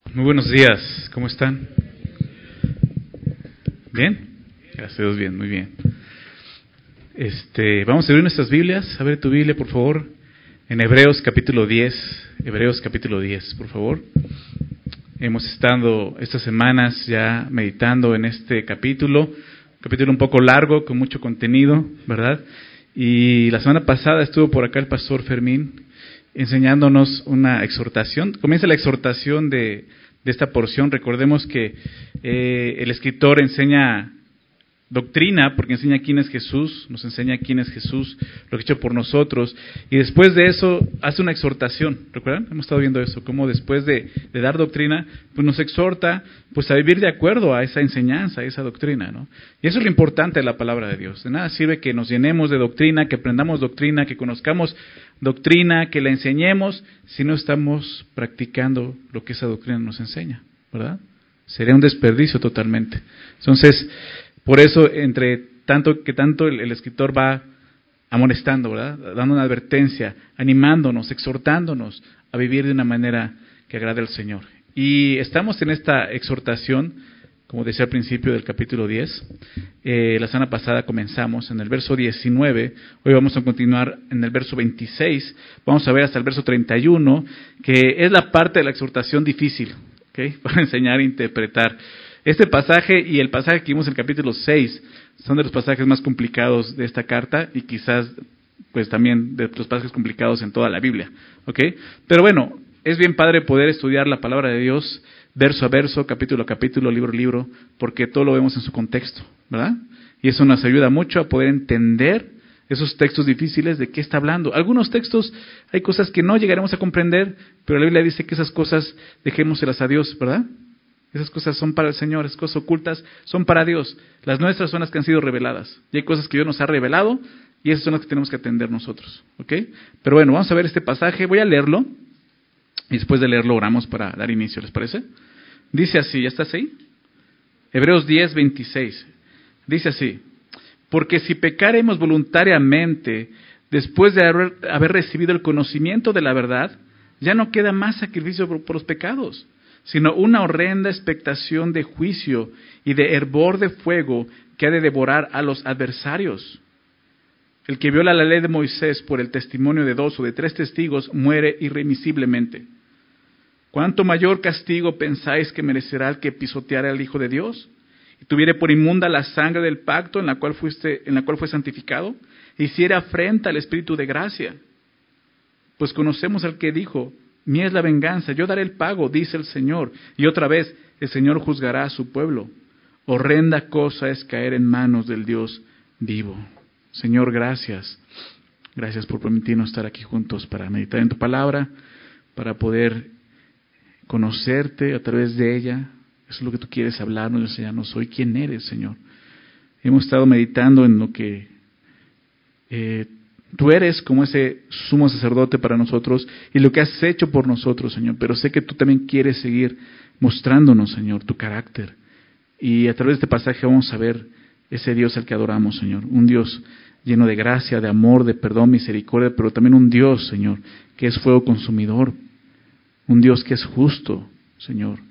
Muy buenos días, ¿cómo están? ¿Bien? Gracias a Dios, bien, muy bien. Vamos a abrir nuestras Biblias. Abre tu Biblia, por favor, en Hebreos capítulo 10. Hebreos capítulo 10, por favor. Hemos estado estas semanas ya meditando en este capítulo un poco largo, con mucho contenido, ¿verdad? Y la semana pasada estuvo por acá el pastor Fermín enseñándonos una exhortación. Comienza la exhortación de esta porción. Recordemos que el escritor enseña doctrina, porque enseña quién es Jesús, nos enseña quién es Jesús, lo que ha hecho por nosotros, y después de eso hace una exhortación. ¿Recuerdan? Hemos estado viendo eso, cómo después de dar doctrina, pues nos exhorta pues a vivir de acuerdo a esa enseñanza, a esa doctrina, ¿no? Y eso es lo importante de la palabra de Dios. De nada sirve que nos llenemos de doctrina, que aprendamos doctrina, que conozcamos doctrina, que la enseñemos, si no estamos practicando lo que esa doctrina nos enseña, ¿verdad? Sería un desperdicio totalmente. Entonces, por eso, entre tanto el escritor va amonestando, ¿verdad? Dando una advertencia, animándonos, exhortándonos a vivir de una manera que agrade al Señor. Y estamos en esta exhortación, como decía al principio del capítulo 10. La semana pasada comenzamos en el verso 19, hoy vamos a continuar en el verso 26, vamos a ver hasta el verso 31, que es la parte de la exhortación difícil, ¿okay? Para enseñar e interpretar. Este pasaje y el pasaje que vimos en el capítulo 6 son de los pasajes más complicados de esta carta y quizás pues también de los pasajes complicados en toda la Biblia, ¿ok? Pero bueno, es bien padre poder estudiar la palabra de Dios verso a verso, capítulo a capítulo, libro a libro, porque todo lo vemos en su contexto, ¿verdad? Y eso nos ayuda mucho a poder entender esos textos difíciles, de qué está hablando. Algunos textos hay cosas que no llegaremos a comprender, pero la Biblia dice que esas cosas dejémoselas a Dios, ¿verdad? Esas cosas son para el Señor, esas cosas ocultas son para Dios. Las nuestras son las que han sido reveladas. Y hay cosas que Dios nos ha revelado y esas son las que tenemos que atender nosotros, ¿ok? Pero bueno, vamos a ver este pasaje. Voy a leerlo y después de leerlo oramos para dar inicio, ¿les parece? Dice así, ¿ya estás ahí? Hebreos 10, 26. Dice así: porque si pecaremos voluntariamente después de haber recibido el conocimiento de la verdad, ya no queda más sacrificio por los pecados, sino una horrenda expectación de juicio y de hervor de fuego que ha de devorar a los adversarios. El que viola la ley de Moisés por el testimonio de 2 o de 3 testigos muere irremisiblemente. ¿Cuánto mayor castigo pensáis que merecerá el que pisoteare al Hijo de Dios y tuviere por inmunda la sangre del pacto en la cual fue santificado, e hiciere afrenta al Espíritu de gracia? Pues conocemos al que dijo: mía es la venganza, yo daré el pago, dice el Señor. Y otra vez, el Señor juzgará a su pueblo. Horrenda cosa es caer en manos del Dios vivo. Señor, gracias. Gracias por permitirnos estar aquí juntos para meditar en tu palabra, para poder conocerte a través de ella. Eso es lo que tú quieres hablarnos, enseñarnos hoy quién eres, Señor. Hemos estado meditando en lo que tú eres como ese sumo sacerdote para nosotros y lo que has hecho por nosotros, Señor. Pero sé que tú también quieres seguir mostrándonos, Señor, tu carácter. Y a través de este pasaje vamos a ver ese Dios al que adoramos, Señor. Un Dios lleno de gracia, de amor, de perdón, misericordia, pero también un Dios, Señor, que es fuego consumidor. Un Dios que es justo, Señor.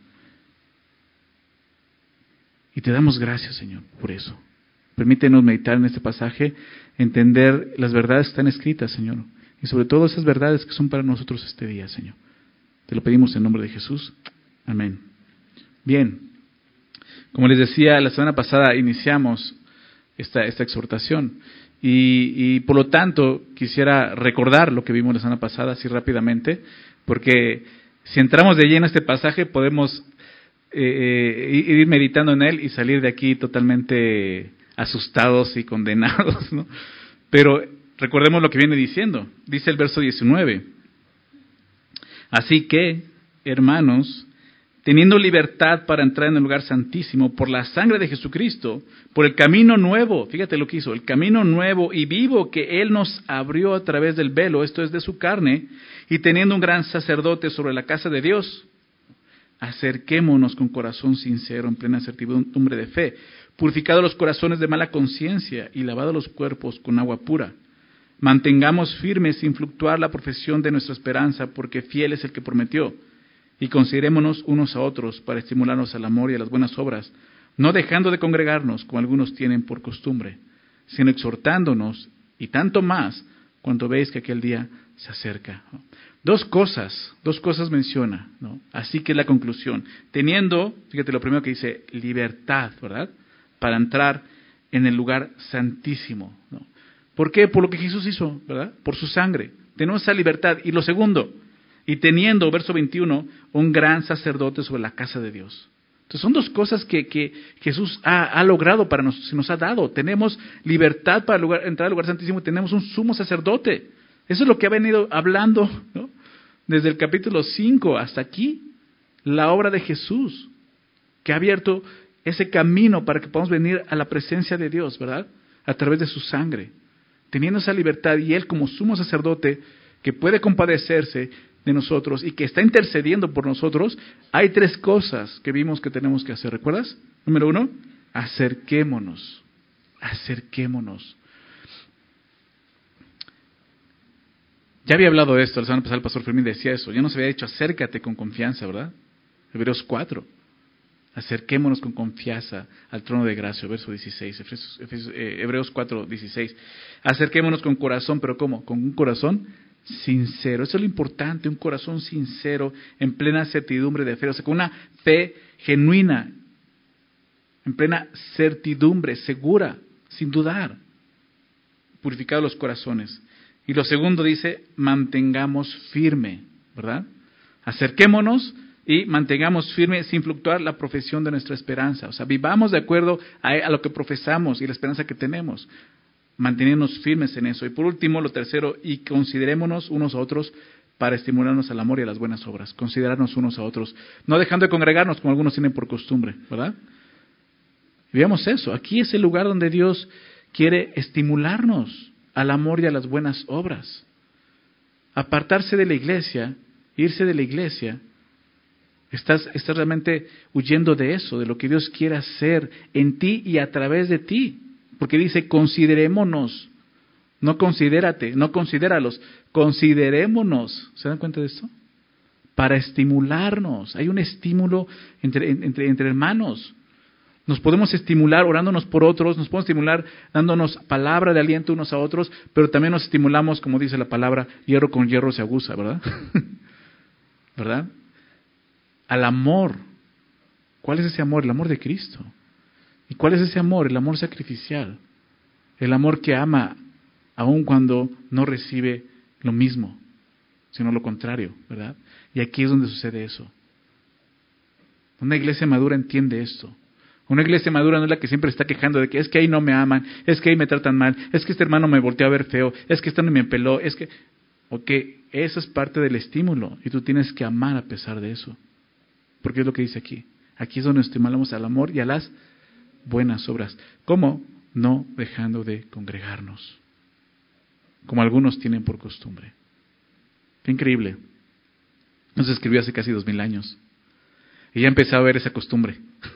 Y te damos gracias, Señor, por eso. Permítenos meditar en este pasaje, entender las verdades que están escritas, Señor. Y sobre todo esas verdades que son para nosotros este día, Señor. Te lo pedimos en nombre de Jesús. Amén. Bien. Como les decía, la semana pasada iniciamos esta exhortación. Y por lo tanto, quisiera recordar lo que vimos la semana pasada, así rápidamente, porque si entramos de lleno a este pasaje, podemos ir meditando en él y salir de aquí totalmente asustados y condenados, ¿no? Pero recordemos lo que viene diciendo. Dice el verso 19. Así que, hermanos, teniendo libertad para entrar en el lugar santísimo por la sangre de Jesucristo, por el camino nuevo, fíjate lo que hizo, el camino nuevo y vivo que Él nos abrió a través del velo, esto es de su carne, y teniendo un gran sacerdote sobre la casa de Dios, acerquémonos con corazón sincero, en plena certidumbre de fe, purificados los corazones de mala conciencia y lavados los cuerpos con agua pura. Mantengamos firmes sin fluctuar la profesión de nuestra esperanza, porque fiel es el que prometió. y considerémonos unos a otros para estimularnos al amor y a las buenas obras, no dejando de congregarnos como algunos tienen por costumbre, sino exhortándonos, y tanto más cuando veis que aquel día se acerca. Dos cosas menciona, ¿no? Así que es la conclusión. Teniendo, fíjate lo primero que dice, libertad, ¿verdad? Para entrar en el lugar santísimo, ¿no? ¿Por qué? Por lo que Jesús hizo, ¿verdad? Por su sangre. Tenemos esa libertad. Y lo segundo, y teniendo, verso 21, un gran sacerdote sobre la casa de Dios. Entonces son dos cosas que Jesús ha logrado para nosotros, se nos ha dado. Tenemos libertad para entrar al lugar santísimo y tenemos un sumo sacerdote. Eso es lo que ha venido hablando, ¿no? Desde el capítulo 5 hasta aquí, la obra de Jesús, que ha abierto ese camino para que podamos venir a la presencia de Dios, ¿verdad? A través de su sangre. Teniendo esa libertad y Él como sumo sacerdote que puede compadecerse de nosotros y que está intercediendo por nosotros, hay tres cosas que vimos que tenemos que hacer. ¿Recuerdas? Número 1, acerquémonos. Acerquémonos. Ya había hablado de esto, la semana pasada el pastor Fermín decía eso. Ya nos había dicho, acércate con confianza, ¿verdad? Hebreos 4. Acerquémonos con confianza al trono de gracia, verso 16, Hebreos 4, 16. Acerquémonos con corazón, pero ¿cómo? Con un corazón sincero. Eso es lo importante, un corazón sincero, en plena certidumbre de fe, o sea, con una fe genuina, en plena certidumbre, segura, sin dudar. Purificados los corazones. Y lo segundo dice, mantengamos firme, ¿verdad? Acerquémonos y mantengamos firme sin fluctuar la profesión de nuestra esperanza. O sea, vivamos de acuerdo a lo que profesamos y la esperanza que tenemos. Mantenernos firmes en eso. Y por último, lo tercero, y considerémonos unos a otros para estimularnos al amor y a las buenas obras. Considerarnos unos a otros. No dejando de congregarnos como algunos tienen por costumbre, ¿verdad? Y veamos eso. Aquí es el lugar donde Dios quiere estimularnos al amor y a las buenas obras. Apartarse de la iglesia, irse de la iglesia, estás realmente huyendo de eso, de lo que Dios quiere hacer en ti y a través de ti. Porque dice, considerémonos, no considérate, no considéralos, considerémonos. ¿Se dan cuenta de esto? Para estimularnos. Hay un estímulo entre hermanos. Nos podemos estimular orándonos por otros, nos podemos estimular dándonos palabra de aliento unos a otros, pero también nos estimulamos, como dice la palabra, hierro con hierro se aguza, ¿verdad? ¿Verdad? Al amor. ¿Cuál es ese amor? El amor de Cristo. ¿Y cuál es ese amor? El amor sacrificial. El amor que ama aun cuando no recibe lo mismo, sino lo contrario, ¿verdad? Y aquí es donde sucede eso. Una iglesia madura entiende esto. Una iglesia madura no es la que siempre está quejando de que es que ahí no me aman, es que ahí me tratan mal, es que este hermano me volteó a ver feo, es que este no me peló, es que... Ok, eso es parte del estímulo y tú tienes que amar a pesar de eso. Porque es lo que dice aquí. Aquí es donde nos estimulamos al amor y a las buenas obras. ¿Cómo? No dejando de congregarnos, como algunos tienen por costumbre. Qué increíble. Nos escribió hace casi 2000 años y ya empecé a ver esa costumbre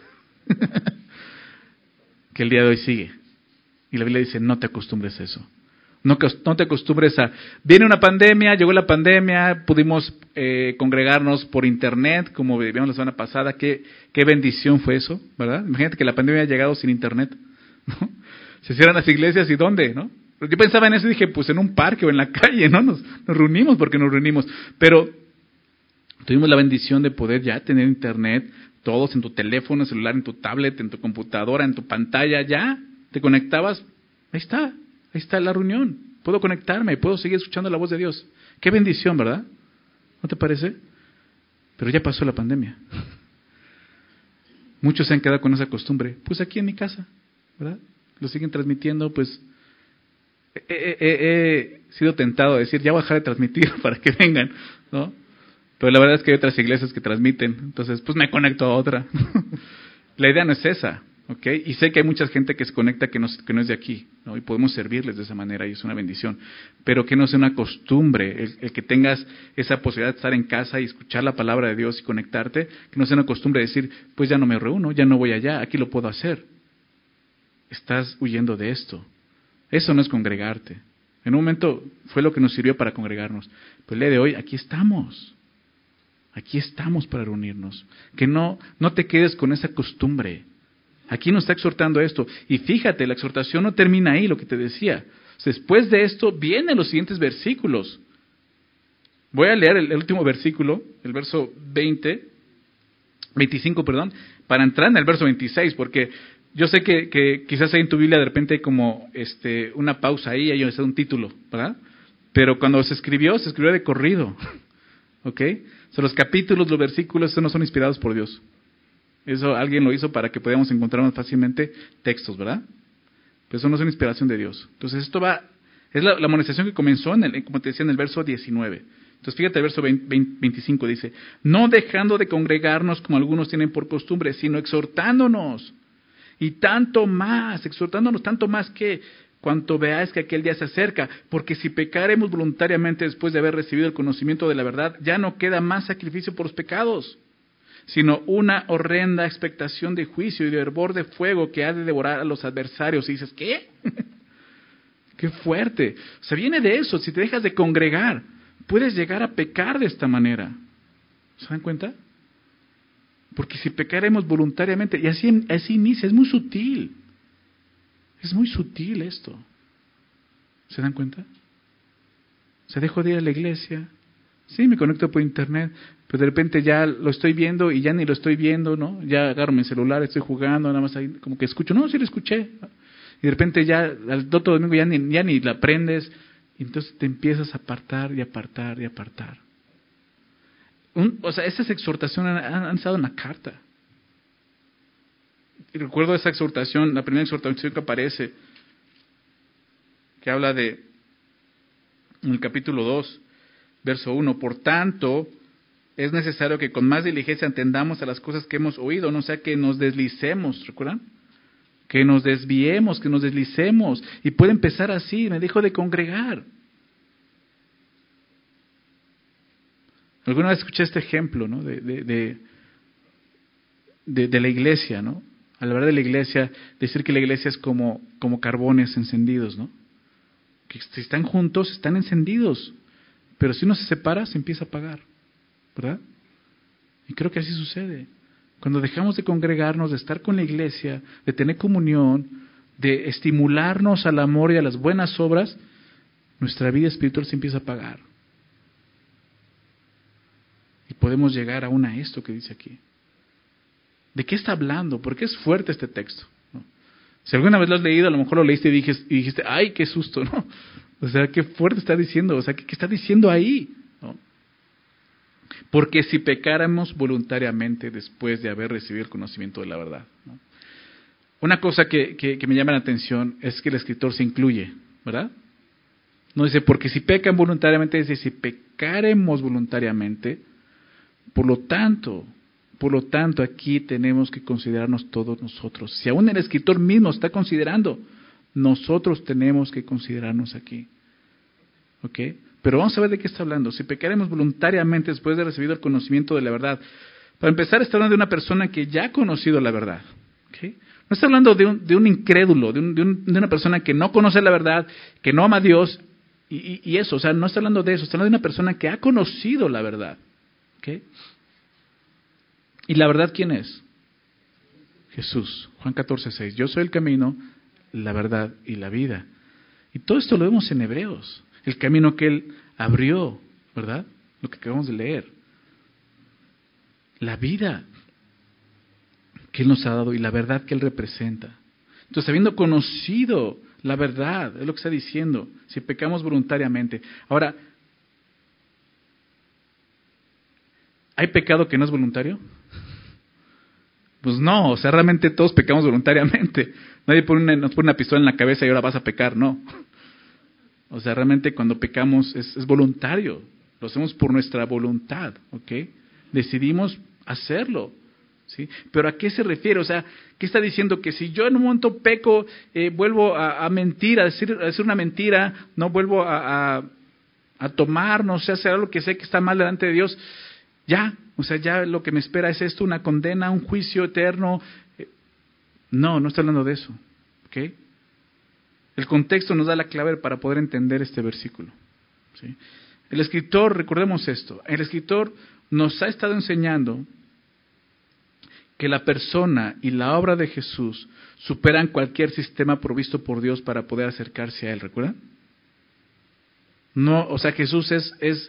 que el día de hoy sigue. Y la Biblia dice, no te acostumbres a eso. No te acostumbres a... Viene una pandemia, llegó la pandemia, pudimos congregarnos por internet, como vimos la semana pasada. Qué bendición fue eso, ¿verdad? Imagínate que la pandemia haya llegado sin internet, ¿no? Se cierran las iglesias y ¿dónde, no? Yo pensaba en eso y dije, pues en un parque o en la calle, ¿no? Nos reunimos porque nos reunimos. Pero tuvimos la bendición de poder ya tener internet, todos en tu teléfono, celular, en tu tablet, en tu computadora, en tu pantalla, ya te conectabas, ahí está la reunión, puedo conectarme, puedo seguir escuchando la voz de Dios. Qué bendición, ¿verdad? ¿No te parece? Pero ya pasó la pandemia. Muchos se han quedado con esa costumbre, pues aquí en mi casa, ¿verdad? Lo siguen transmitiendo, pues he sido tentado a decir, ya voy a dejar de transmitir para que vengan, ¿no? Pero la verdad es que hay otras iglesias que transmiten, entonces pues me conecto a otra. La idea no es esa, ¿ok? Y sé que hay mucha gente que se conecta que no es de aquí, ¿no? Y podemos servirles de esa manera y es una bendición. Pero que no sea una costumbre, el que tengas esa posibilidad de estar en casa y escuchar la palabra de Dios y conectarte, que no sea una costumbre de decir, pues ya no me reúno, ya no voy allá, aquí lo puedo hacer. Estás huyendo de esto. Eso no es congregarte. En un momento fue lo que nos sirvió para congregarnos. Pero el día de hoy, aquí estamos. Aquí estamos para reunirnos. Que no te quedes con esa costumbre. Aquí nos está exhortando esto. Y fíjate, la exhortación no termina ahí, lo que te decía. Después de esto vienen los siguientes versículos. Voy a leer el último versículo, el verso 25, para entrar en el verso 26, porque yo sé que quizás ahí en tu Biblia de repente hay como una pausa ahí, hay un título, ¿verdad? Pero cuando se escribió de corrido, ¿ok? O sea, los capítulos, los versículos, esos no son inspirados por Dios. Eso alguien lo hizo para que podamos encontrar más fácilmente textos, ¿verdad? Pero eso no es una inspiración de Dios. Entonces es la amonestación que comenzó, como te decía, en el verso 19. Entonces fíjate el verso 25 dice, no dejando de congregarnos como algunos tienen por costumbre, sino exhortándonos. Y exhortándonos tanto más que cuanto veáis que aquel día se acerca, porque si pecaremos voluntariamente después de haber recibido el conocimiento de la verdad, ya no queda más sacrificio por los pecados, sino una horrenda expectación de juicio y de hervor de fuego que ha de devorar a los adversarios. Y dices, ¿qué? ¡Qué fuerte! O sea, viene de eso. Si te dejas de congregar, puedes llegar a pecar de esta manera. ¿Se dan cuenta? Porque si pecaremos voluntariamente, y así inicia, es muy sutil. Es muy sutil esto. ¿Se dan cuenta? Se dejo de ir a la iglesia. Sí, me conecto por internet, pero de repente ya lo estoy viendo y ya ni lo estoy viendo, ¿no? Ya agarro mi celular, estoy jugando, nada más ahí como que escucho. No, sí lo escuché. Y de repente ya al otro domingo ya ni la aprendes. Y entonces te empiezas a apartar y apartar y apartar. Esas exhortaciones han estado en la carta. Y recuerdo esa exhortación, la primera exhortación que aparece, que habla en el capítulo 2, verso 1, por tanto, es necesario que con más diligencia atendamos a las cosas que hemos oído, no sea que nos deslicemos, ¿recuerdan? Que nos desviemos, que nos deslicemos. Y puede empezar así, me dejo de congregar. Alguna vez escuché este ejemplo, ¿no? de la iglesia, ¿no? Al hablar de la iglesia, decir que la iglesia es como carbones encendidos, ¿no? Que si están juntos, están encendidos. Pero si uno se separa, se empieza a apagar, ¿verdad? Y creo que así sucede. Cuando dejamos de congregarnos, de estar con la iglesia, de tener comunión, de estimularnos al amor y a las buenas obras, nuestra vida espiritual se empieza a apagar. Y podemos llegar aún a esto que dice aquí. ¿De qué está hablando? ¿Por qué es fuerte este texto? ¿No? Si alguna vez lo has leído, a lo mejor lo leíste y dijiste, ¡ay, qué susto! ¿No? O sea, qué fuerte está diciendo. O sea, ¿qué está diciendo ahí? ¿No? Porque si pecáramos voluntariamente después de haber recibido el conocimiento de la verdad, ¿no? Una cosa que me llama la atención es que el escritor se incluye, ¿verdad? No dice, porque si pecan voluntariamente, dice, si pecaremos voluntariamente, por lo tanto, aquí tenemos que considerarnos todos nosotros. Si aún el escritor mismo está considerando, nosotros tenemos que considerarnos aquí. ¿Ok? Pero vamos a ver de qué está hablando. Si pecaremos voluntariamente después de haber recibido el conocimiento de la verdad. Para empezar, está hablando de una persona que ya ha conocido la verdad. ¿Ok? No está hablando de un incrédulo, de una persona que no conoce la verdad, que no ama a Dios, y eso. O sea, no está hablando de eso. Está hablando de una persona que ha conocido la verdad. ¿Ok? ¿Y la verdad quién es? Jesús. Juan 14:6. Yo soy el camino, la verdad y la vida. Y todo esto lo vemos en Hebreos. El camino que Él abrió, ¿verdad? Lo que acabamos de leer. La vida que Él nos ha dado y la verdad que Él representa. Entonces, habiendo conocido la verdad, es lo que está diciendo, si pecamos voluntariamente. Ahora, ¿hay pecado que no es voluntario? Pues no, o sea, realmente todos pecamos voluntariamente. Nadie nos pone una pistola en la cabeza y ahora vas a pecar, no. O sea, realmente cuando pecamos es voluntario. Lo hacemos por nuestra voluntad, ¿ok? Decidimos hacerlo, ¿sí? Pero ¿a qué se refiere? O sea, ¿qué está diciendo? Que si yo en un momento peco, vuelvo a mentir, a decir una mentira, no vuelvo a tomar, no sé, hacer algo que sé que está mal delante de Dios, ya, o sea, ya lo que me espera es esto, una condena, un juicio eterno. No está hablando de eso, ¿ok? El contexto nos da la clave para poder entender este versículo, ¿sí? El escritor, recordemos esto, el escritor nos ha estado enseñando que la persona y la obra de Jesús superan cualquier sistema provisto por Dios para poder acercarse a Él, ¿recuerdan? No, o sea, Jesús es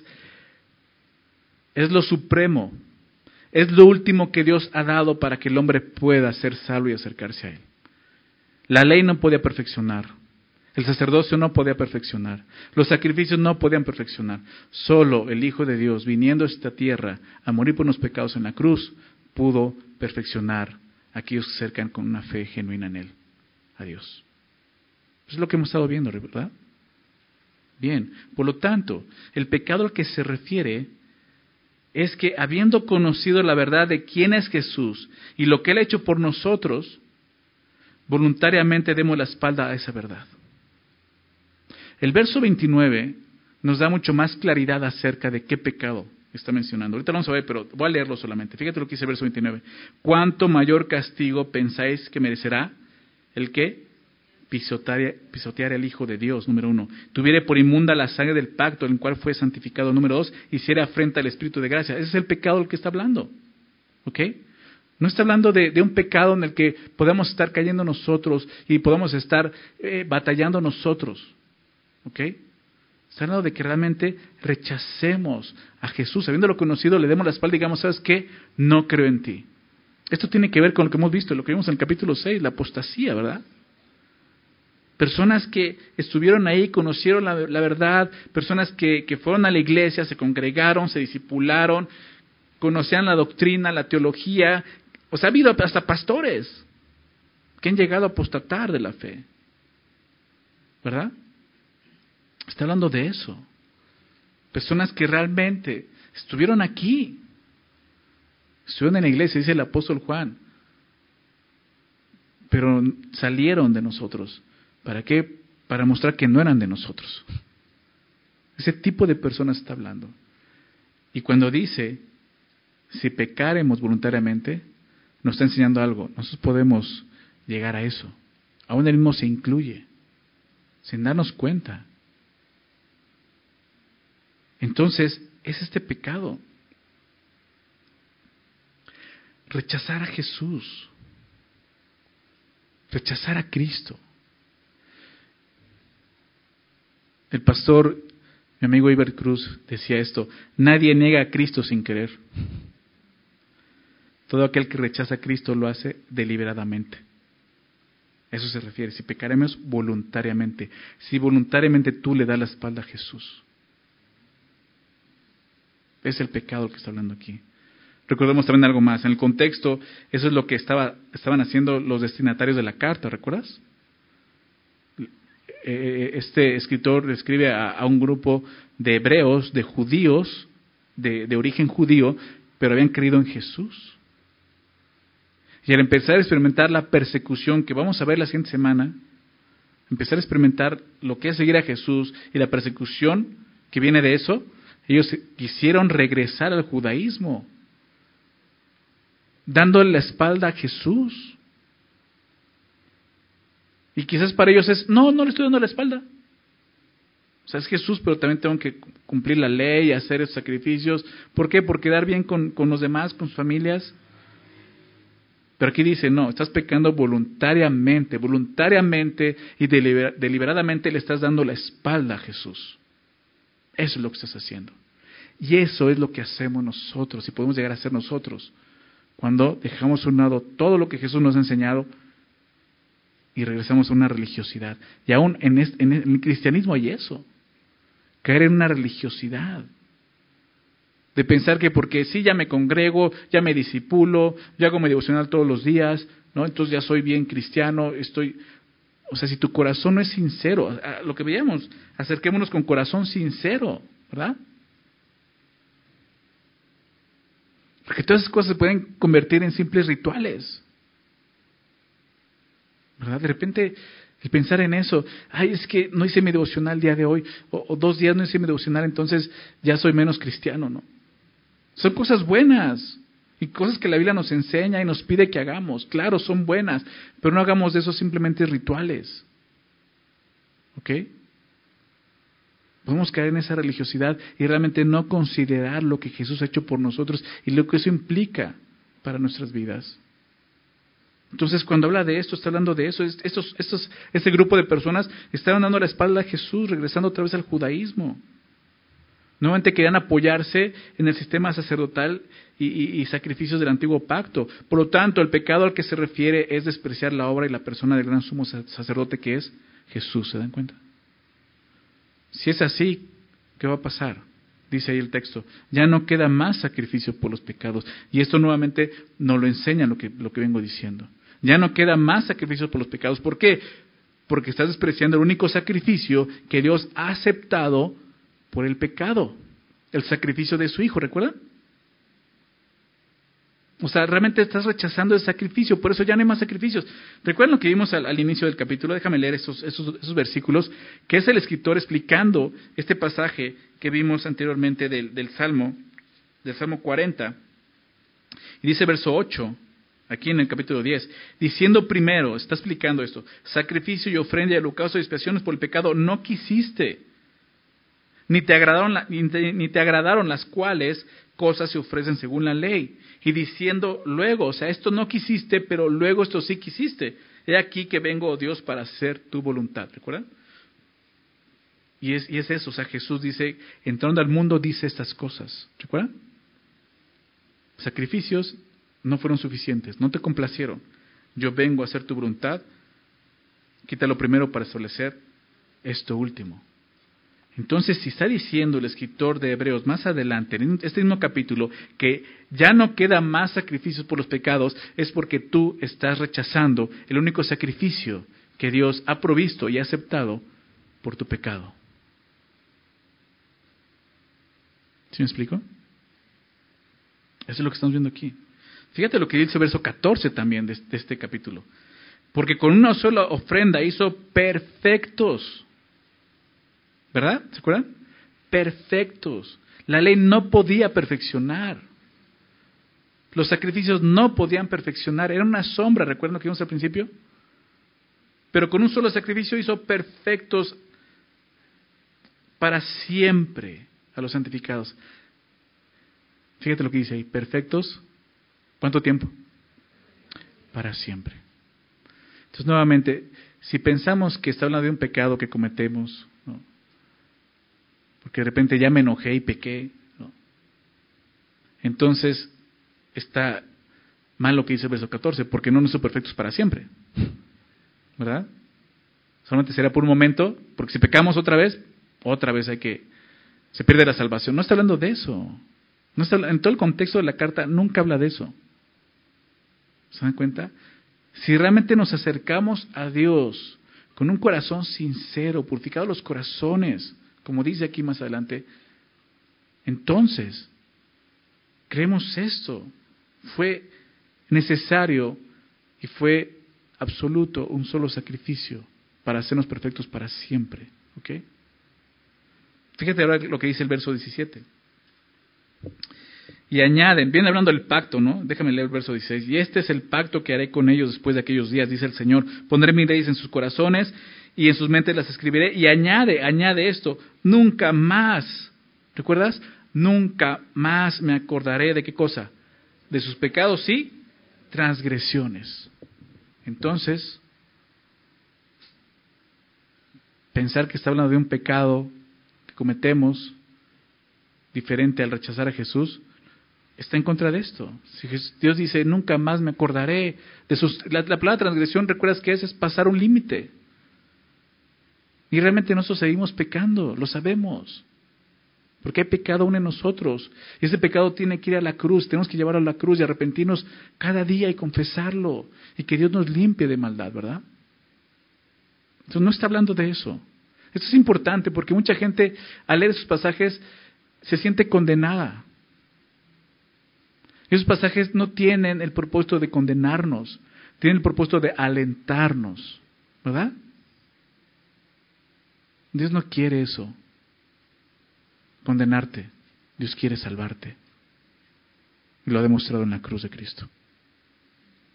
lo supremo, es lo último que Dios ha dado para que el hombre pueda ser salvo y acercarse a Él. La ley no podía perfeccionar, el sacerdocio no podía perfeccionar, los sacrificios no podían perfeccionar. Solo el Hijo de Dios, viniendo a esta tierra a morir por los pecados en la cruz, pudo perfeccionar a aquellos que se acercan con una fe genuina en Él, a Dios. Es lo que hemos estado viendo, ¿verdad? Bien, por lo tanto, el pecado al que se refiere es que habiendo conocido la verdad de quién es Jesús y lo que Él ha hecho por nosotros, voluntariamente demos la espalda a esa verdad. El verso 29 nos da mucho más claridad acerca de qué pecado está mencionando. Ahorita lo vamos a ver, pero voy a leerlo solamente. Fíjate lo que dice el verso 29. ¿Cuánto mayor castigo pensáis que merecerá el que pisotear al Hijo de Dios? Número 1. Tuviere por inmunda la sangre del pacto, en el cual fue santificado. Número 2. Hiciera afrenta al Espíritu de gracia. Ese es el pecado del que está hablando. ¿Ok? No está hablando de un pecado en el que podemos estar cayendo nosotros y podemos estar batallando nosotros. ¿Ok? Está hablando de que realmente rechacemos a Jesús. Habiéndolo conocido, le demos la espalda y digamos, ¿sabes qué? No creo en ti. Esto tiene que ver con lo que hemos visto, lo que vimos en el capítulo 6, la apostasía, ¿verdad? Personas que estuvieron ahí, conocieron la verdad, personas que fueron a la iglesia, se congregaron, se discipularon, conocían la doctrina, la teología. O sea, ha habido hasta pastores que han llegado a apostatar de la fe, ¿verdad? Está hablando de eso. Personas que realmente estuvieron aquí, estuvieron en la iglesia, dice el apóstol Juan, pero salieron de nosotros. ¿Para qué? Para mostrar que no eran de nosotros. Ese tipo de personas está hablando. Y cuando dice, si pecaremos voluntariamente, nos está enseñando algo. Nosotros podemos llegar a eso. Aún él mismo se incluye, sin darnos cuenta. Entonces, es este pecado. Rechazar a Jesús. Rechazar a Cristo. El pastor, mi amigo Iber Cruz, decía esto: nadie niega a Cristo sin querer. Todo aquel que rechaza a Cristo lo hace deliberadamente. Eso se refiere. Si pecaremos voluntariamente. Si voluntariamente tú le das la espalda a Jesús. Es el pecado que está hablando aquí. Recordemos también algo más. En el contexto, eso es lo que estaban haciendo los destinatarios de la carta, ¿recuerdas? Este escritor escribe a un grupo de hebreos, de judíos, de origen judío, pero habían creído en Jesús. Y al empezar a experimentar la persecución que vamos a ver la siguiente semana, empezar a experimentar lo que es seguir a Jesús y la persecución que viene de eso, ellos quisieron regresar al judaísmo, dándole la espalda a Jesús. Y quizás para ellos es, no le estoy dando la espalda. O sea, es Jesús, pero también tengo que cumplir la ley, hacer esos sacrificios. ¿Por qué? Por quedar bien con los demás, con sus familias. Pero aquí dice, no, estás pecando voluntariamente y deliberadamente le estás dando la espalda a Jesús. Eso es lo que estás haciendo. Y eso es lo que hacemos nosotros, y podemos llegar a ser nosotros, cuando dejamos a un lado todo lo que Jesús nos ha enseñado y regresamos a una religiosidad. Y aún en el cristianismo hay eso, caer en una religiosidad. De pensar que porque sí, ya me congrego, ya me discipulo, ya hago mi devocional todos los días, ¿no? Entonces ya soy bien cristiano, o sea, si tu corazón no es sincero, lo que veíamos, acerquémonos con corazón sincero, ¿verdad? Porque todas esas cosas se pueden convertir en simples rituales, ¿verdad? De repente, el pensar en eso, es que no hice mi devocional el día de hoy, o 2 días no hice mi devocional, entonces ya soy menos cristiano, ¿no? Son cosas buenas y cosas que la Biblia nos enseña y nos pide que hagamos. Claro, son buenas, pero no hagamos de eso simplemente rituales. ¿Ok? Podemos caer en esa religiosidad y realmente no considerar lo que Jesús ha hecho por nosotros y lo que eso implica para nuestras vidas. Entonces, cuando habla de esto, está hablando de eso. Este grupo de personas estaban dando la espalda a Jesús, regresando otra vez al judaísmo. Nuevamente querían apoyarse en el sistema sacerdotal y sacrificios del antiguo pacto. Por lo tanto, el pecado al que se refiere es despreciar la obra y la persona del gran sumo sacerdote que es Jesús. ¿Se dan cuenta? Si es así, ¿qué va a pasar? Dice ahí el texto, ya no queda más sacrificio por los pecados. Y esto nuevamente nos lo enseña lo que vengo diciendo. Ya no queda más sacrificio por los pecados. ¿Por qué? Porque estás despreciando el único sacrificio que Dios ha aceptado por el pecado. El sacrificio de su Hijo, ¿recuerdan? O sea, realmente estás rechazando el sacrificio, por eso ya no hay más sacrificios. ¿Recuerdan lo que vimos al inicio del capítulo? Déjame leer esos versículos, que es el escritor explicando este pasaje que vimos anteriormente del Salmo 40. Y dice verso 8, aquí en el capítulo 10, diciendo primero, está explicando esto, sacrificio y ofrenda y holocausto y expiaciones por el pecado no quisiste, ni te agradaron las cuales cosas se ofrecen según la ley. Y diciendo luego, o sea, esto no quisiste, pero luego esto sí quisiste. He aquí que vengo, oh Dios, para hacer tu voluntad. ¿Recuerdan? Y es eso, o sea, Jesús dice, entrando al mundo dice estas cosas. ¿Recuerdan? Sacrificios no fueron suficientes, no te complacieron. Yo vengo a hacer tu voluntad. Quítalo primero para establecer esto último. Entonces, si está diciendo el escritor de Hebreos más adelante, en este mismo capítulo, que ya no queda más sacrificios por los pecados, es porque tú estás rechazando el único sacrificio que Dios ha provisto y ha aceptado por tu pecado. ¿Sí me explico? Eso es lo que estamos viendo aquí. Fíjate lo que dice el verso 14 también de este capítulo. Porque con una sola ofrenda hizo perfectos. ¿Verdad? ¿Se acuerdan? Perfectos. La ley no podía perfeccionar. Los sacrificios no podían perfeccionar. Era una sombra, ¿recuerdan lo que vimos al principio? Pero con un solo sacrificio hizo perfectos para siempre a los santificados. Fíjate lo que dice ahí. Perfectos. ¿Cuánto tiempo? Para siempre. Entonces, nuevamente, si pensamos que está hablando de un pecado que cometemos, ¿no? Porque de repente ya me enojé y pequé, ¿no? Entonces está mal lo que dice el verso 14, porque no nos son perfectos para siempre, ¿verdad? Solamente será por un momento, porque si pecamos otra vez se pierde la salvación. No está hablando de eso. En todo el contexto de la carta nunca habla de eso. ¿Se dan cuenta? Si realmente nos acercamos a Dios con un corazón sincero, purificado los corazones, como dice aquí más adelante, entonces, creemos esto. Fue necesario y fue absoluto un solo sacrificio para hacernos perfectos para siempre. ¿Ok? Fíjate ahora lo que dice el verso 17. Y añaden, viene hablando del pacto, ¿no? Déjame leer el verso 16. Y este es el pacto que haré con ellos después de aquellos días, dice el Señor. Pondré mis leyes en sus corazones y en sus mentes las escribiré. Y añade esto, nunca más, ¿recuerdas? Nunca más me acordaré de qué cosa, de sus pecados y transgresiones. Entonces, pensar que está hablando de un pecado que cometemos diferente al rechazar a Jesús, está en contra de esto. Si Dios dice, nunca más me acordaré de sus... La palabra transgresión, ¿recuerdas qué es? Es pasar un límite. Y realmente nosotros seguimos pecando, lo sabemos. Porque hay pecado aún en nosotros. Y ese pecado tiene que ir a la cruz, tenemos que llevarlo a la cruz y arrepentirnos cada día y confesarlo. Y que Dios nos limpie de maldad, ¿verdad? Entonces no está hablando de eso. Esto es importante porque mucha gente al leer esos pasajes se siente condenada. Esos pasajes no tienen el propósito de condenarnos, tienen el propósito de alentarnos, ¿verdad? Dios no quiere eso, condenarte. Dios quiere salvarte. Y lo ha demostrado en la cruz de Cristo.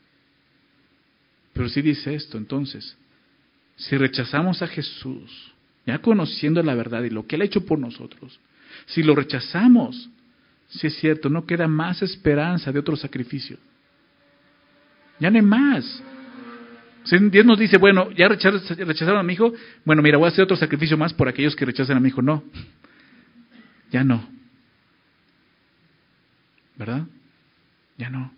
Pero sí dice esto, entonces, si rechazamos a Jesús, ya conociendo la verdad y lo que Él ha hecho por nosotros, si lo rechazamos, si es cierto, no queda más esperanza de otro sacrificio. Ya no hay más. Si Dios nos dice, bueno, ya rechazaron a mi hijo, bueno, mira, voy a hacer otro sacrificio más por aquellos que rechazan a mi hijo. No, ya no. ¿Verdad? Ya no.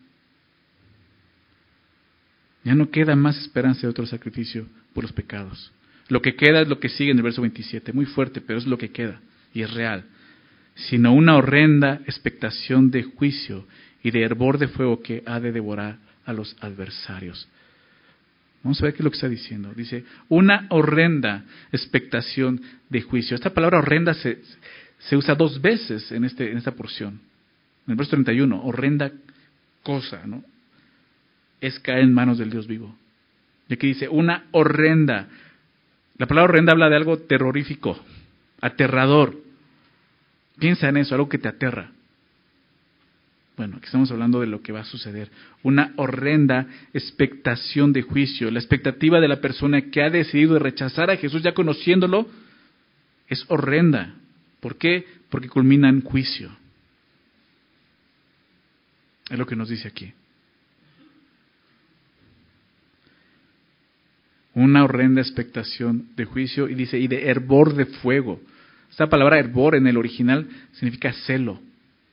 Ya no queda más esperanza de otro sacrificio por los pecados. Lo que queda es lo que sigue en el verso 27, muy fuerte, pero es lo que queda y es real. Sino una horrenda expectación de juicio y de hervor de fuego que ha de devorar a los adversarios. Vamos a ver qué es lo que está diciendo. Dice, una horrenda expectación de juicio. Esta palabra horrenda se usa 2 veces en esta porción. En el verso 31, horrenda cosa, ¿no? Es caer en manos del Dios vivo. Y aquí dice, una horrenda. La palabra horrenda habla de algo terrorífico, aterrador. Piensa en eso, algo que te aterra. Bueno, aquí estamos hablando de lo que va a suceder. Una horrenda expectación de juicio. La expectativa de la persona que ha decidido rechazar a Jesús ya conociéndolo es horrenda. ¿Por qué? Porque culmina en juicio. Es lo que nos dice aquí. Una horrenda expectación de juicio y dice, y de hervor de fuego. Esta palabra hervor en el original significa celo.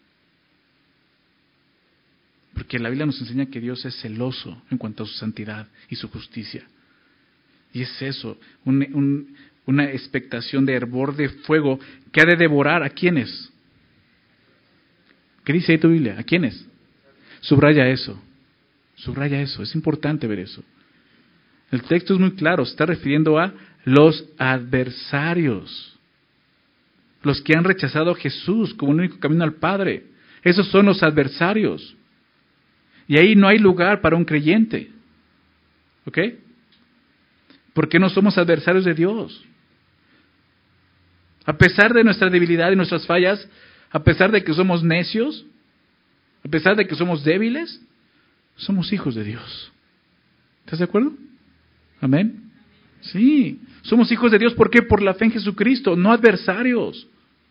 Porque la Biblia nos enseña que Dios es celoso en cuanto a su santidad y su justicia. Y es eso, una expectación de hervor de fuego que ha de devorar ¿a quiénes? ¿Qué dice ahí tu Biblia? ¿A quiénes? Subraya eso, es importante ver eso. El texto es muy claro, se está refiriendo a los adversarios, los que han rechazado a Jesús como el único camino al Padre. Esos son los adversarios. Y ahí no hay lugar para un creyente. ¿Ok? Porque no somos adversarios de Dios. A pesar de nuestra debilidad y nuestras fallas, a pesar de que somos necios, a pesar de que somos débiles, somos hijos de Dios. ¿Estás de acuerdo? Amén. Sí, somos hijos de Dios. ¿Por qué? Por la fe en Jesucristo, no adversarios.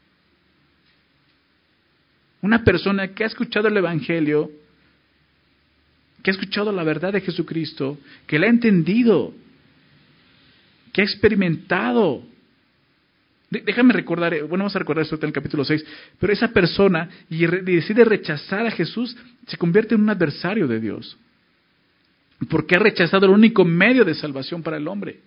Una persona que ha escuchado el Evangelio, que ha escuchado la verdad de Jesucristo, que la ha entendido, que ha experimentado. Déjame recordar, bueno, vamos a recordar esto en el capítulo 6, pero esa persona y decide rechazar a Jesús, se convierte en un adversario de Dios. Porque ha rechazado el único medio de salvación para el hombre.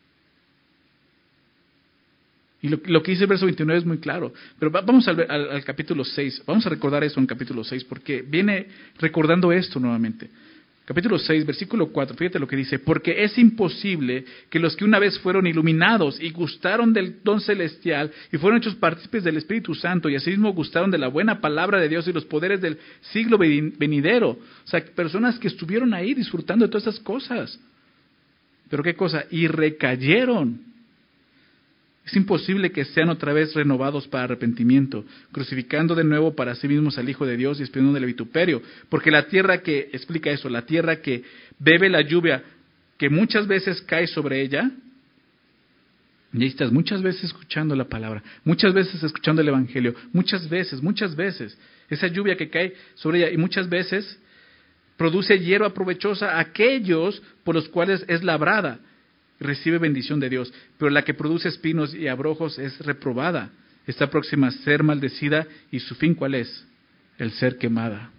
Y lo que dice el verso 29 es muy claro. Pero vamos al capítulo 6. Vamos a recordar eso en capítulo 6 porque viene recordando esto nuevamente. Capítulo 6, versículo 4. Fíjate lo que dice. Porque es imposible que los que una vez fueron iluminados y gustaron del don celestial y fueron hechos partícipes del Espíritu Santo y asimismo gustaron de la buena palabra de Dios y los poderes del siglo venidero. O sea, personas que estuvieron ahí disfrutando de todas esas cosas. ¿Pero qué cosa? Y recayeron. Es imposible que sean otra vez renovados para arrepentimiento, crucificando de nuevo para sí mismos al Hijo de Dios y expiando del vituperio. Porque la tierra que, explica eso, la tierra que bebe la lluvia, que muchas veces cae sobre ella, y ahí estás muchas veces escuchando la palabra, muchas veces escuchando el Evangelio, muchas veces, esa lluvia que cae sobre ella, y muchas veces produce hierba provechosa a aquellos por los cuales es labrada. Recibe bendición de Dios, pero la que produce espinos y abrojos es reprobada, está próxima a ser maldecida y su fin ¿cuál es? El ser quemada.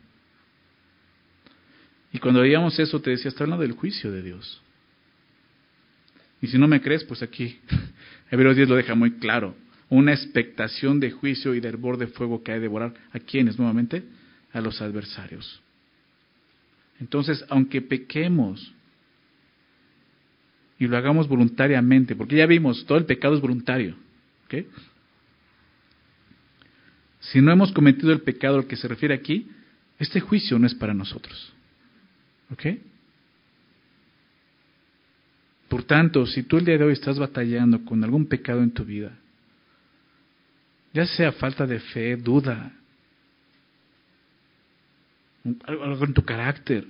Y cuando veíamos eso te decía, está hablando del juicio de Dios. Y si no me crees, pues aquí Hebreos 10 lo deja muy claro, una expectación de juicio y de hervor de fuego que ha de devorar ¿a quiénes nuevamente? A los adversarios. Entonces, aunque pequemos y lo hagamos voluntariamente, porque ya vimos, todo el pecado es voluntario. ¿Okay? Si no hemos cometido el pecado al que se refiere aquí, este juicio no es para nosotros. ¿Ok? Por tanto, si tú el día de hoy estás batallando con algún pecado en tu vida, ya sea falta de fe, duda, algo en tu carácter,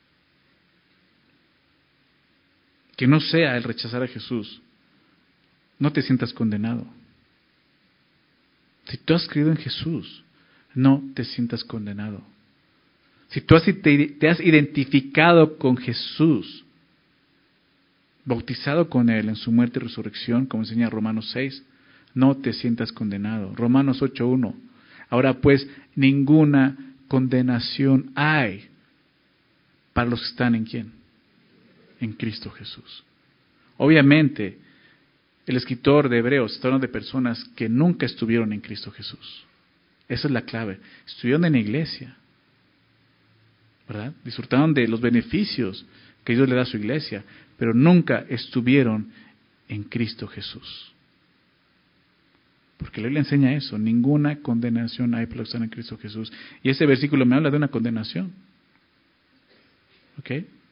que no sea el rechazar a Jesús, no te sientas condenado. Si tú has creído en Jesús, no te sientas condenado. Si tú te has identificado con Jesús, bautizado con Él en su muerte y resurrección, como enseña Romanos 6, no te sientas condenado. Romanos 8:1. Ahora pues, ninguna condenación hay para los que están ¿en quién? En Cristo Jesús. Obviamente, el escritor de Hebreos está hablando de personas que nunca estuvieron en Cristo Jesús. Esa es la clave. Estuvieron en la iglesia, ¿verdad? Disfrutaron de los beneficios que Dios le da a su iglesia, pero nunca estuvieron en Cristo Jesús. Porque la Biblia enseña eso, ninguna condenación hay para los que están en Cristo Jesús. Y ese versículo me habla de una condenación. ¿Ok?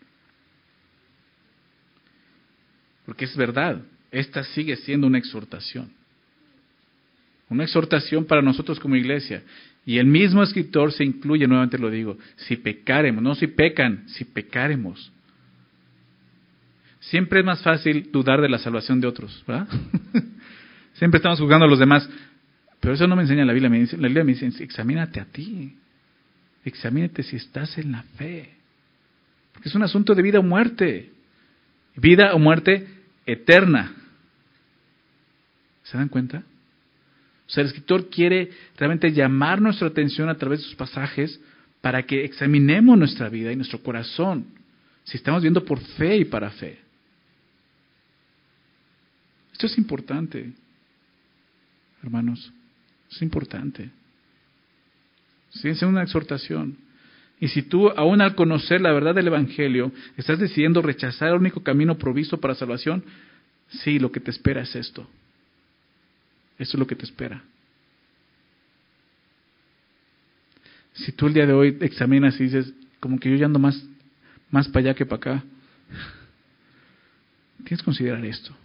Porque es verdad, esta sigue siendo una exhortación. Una exhortación para nosotros como iglesia. Y el mismo escritor se incluye, nuevamente lo digo, si pecaremos, no si pecan, si pecaremos. Siempre es más fácil dudar de la salvación de otros, ¿verdad? Siempre estamos juzgando a los demás. Pero eso no me enseña la Biblia. La Biblia me dice, examínate a ti. Examínate si estás en la fe. Porque es un asunto de vida o muerte. Vida o muerte eterna. ¿Se dan cuenta? O sea, el escritor quiere realmente llamar nuestra atención a través de sus pasajes para que examinemos nuestra vida y nuestro corazón. Si estamos viendo por fe y para fe. Esto es importante, hermanos. Es importante. Sí, es una exhortación. Y si tú, aún al conocer la verdad del Evangelio, estás decidiendo rechazar el único camino provisto para salvación, sí, lo que te espera es esto. Esto es lo que te espera. Si tú el día de hoy examinas y dices, como que yo ya ando más para allá que para acá, tienes que considerar esto.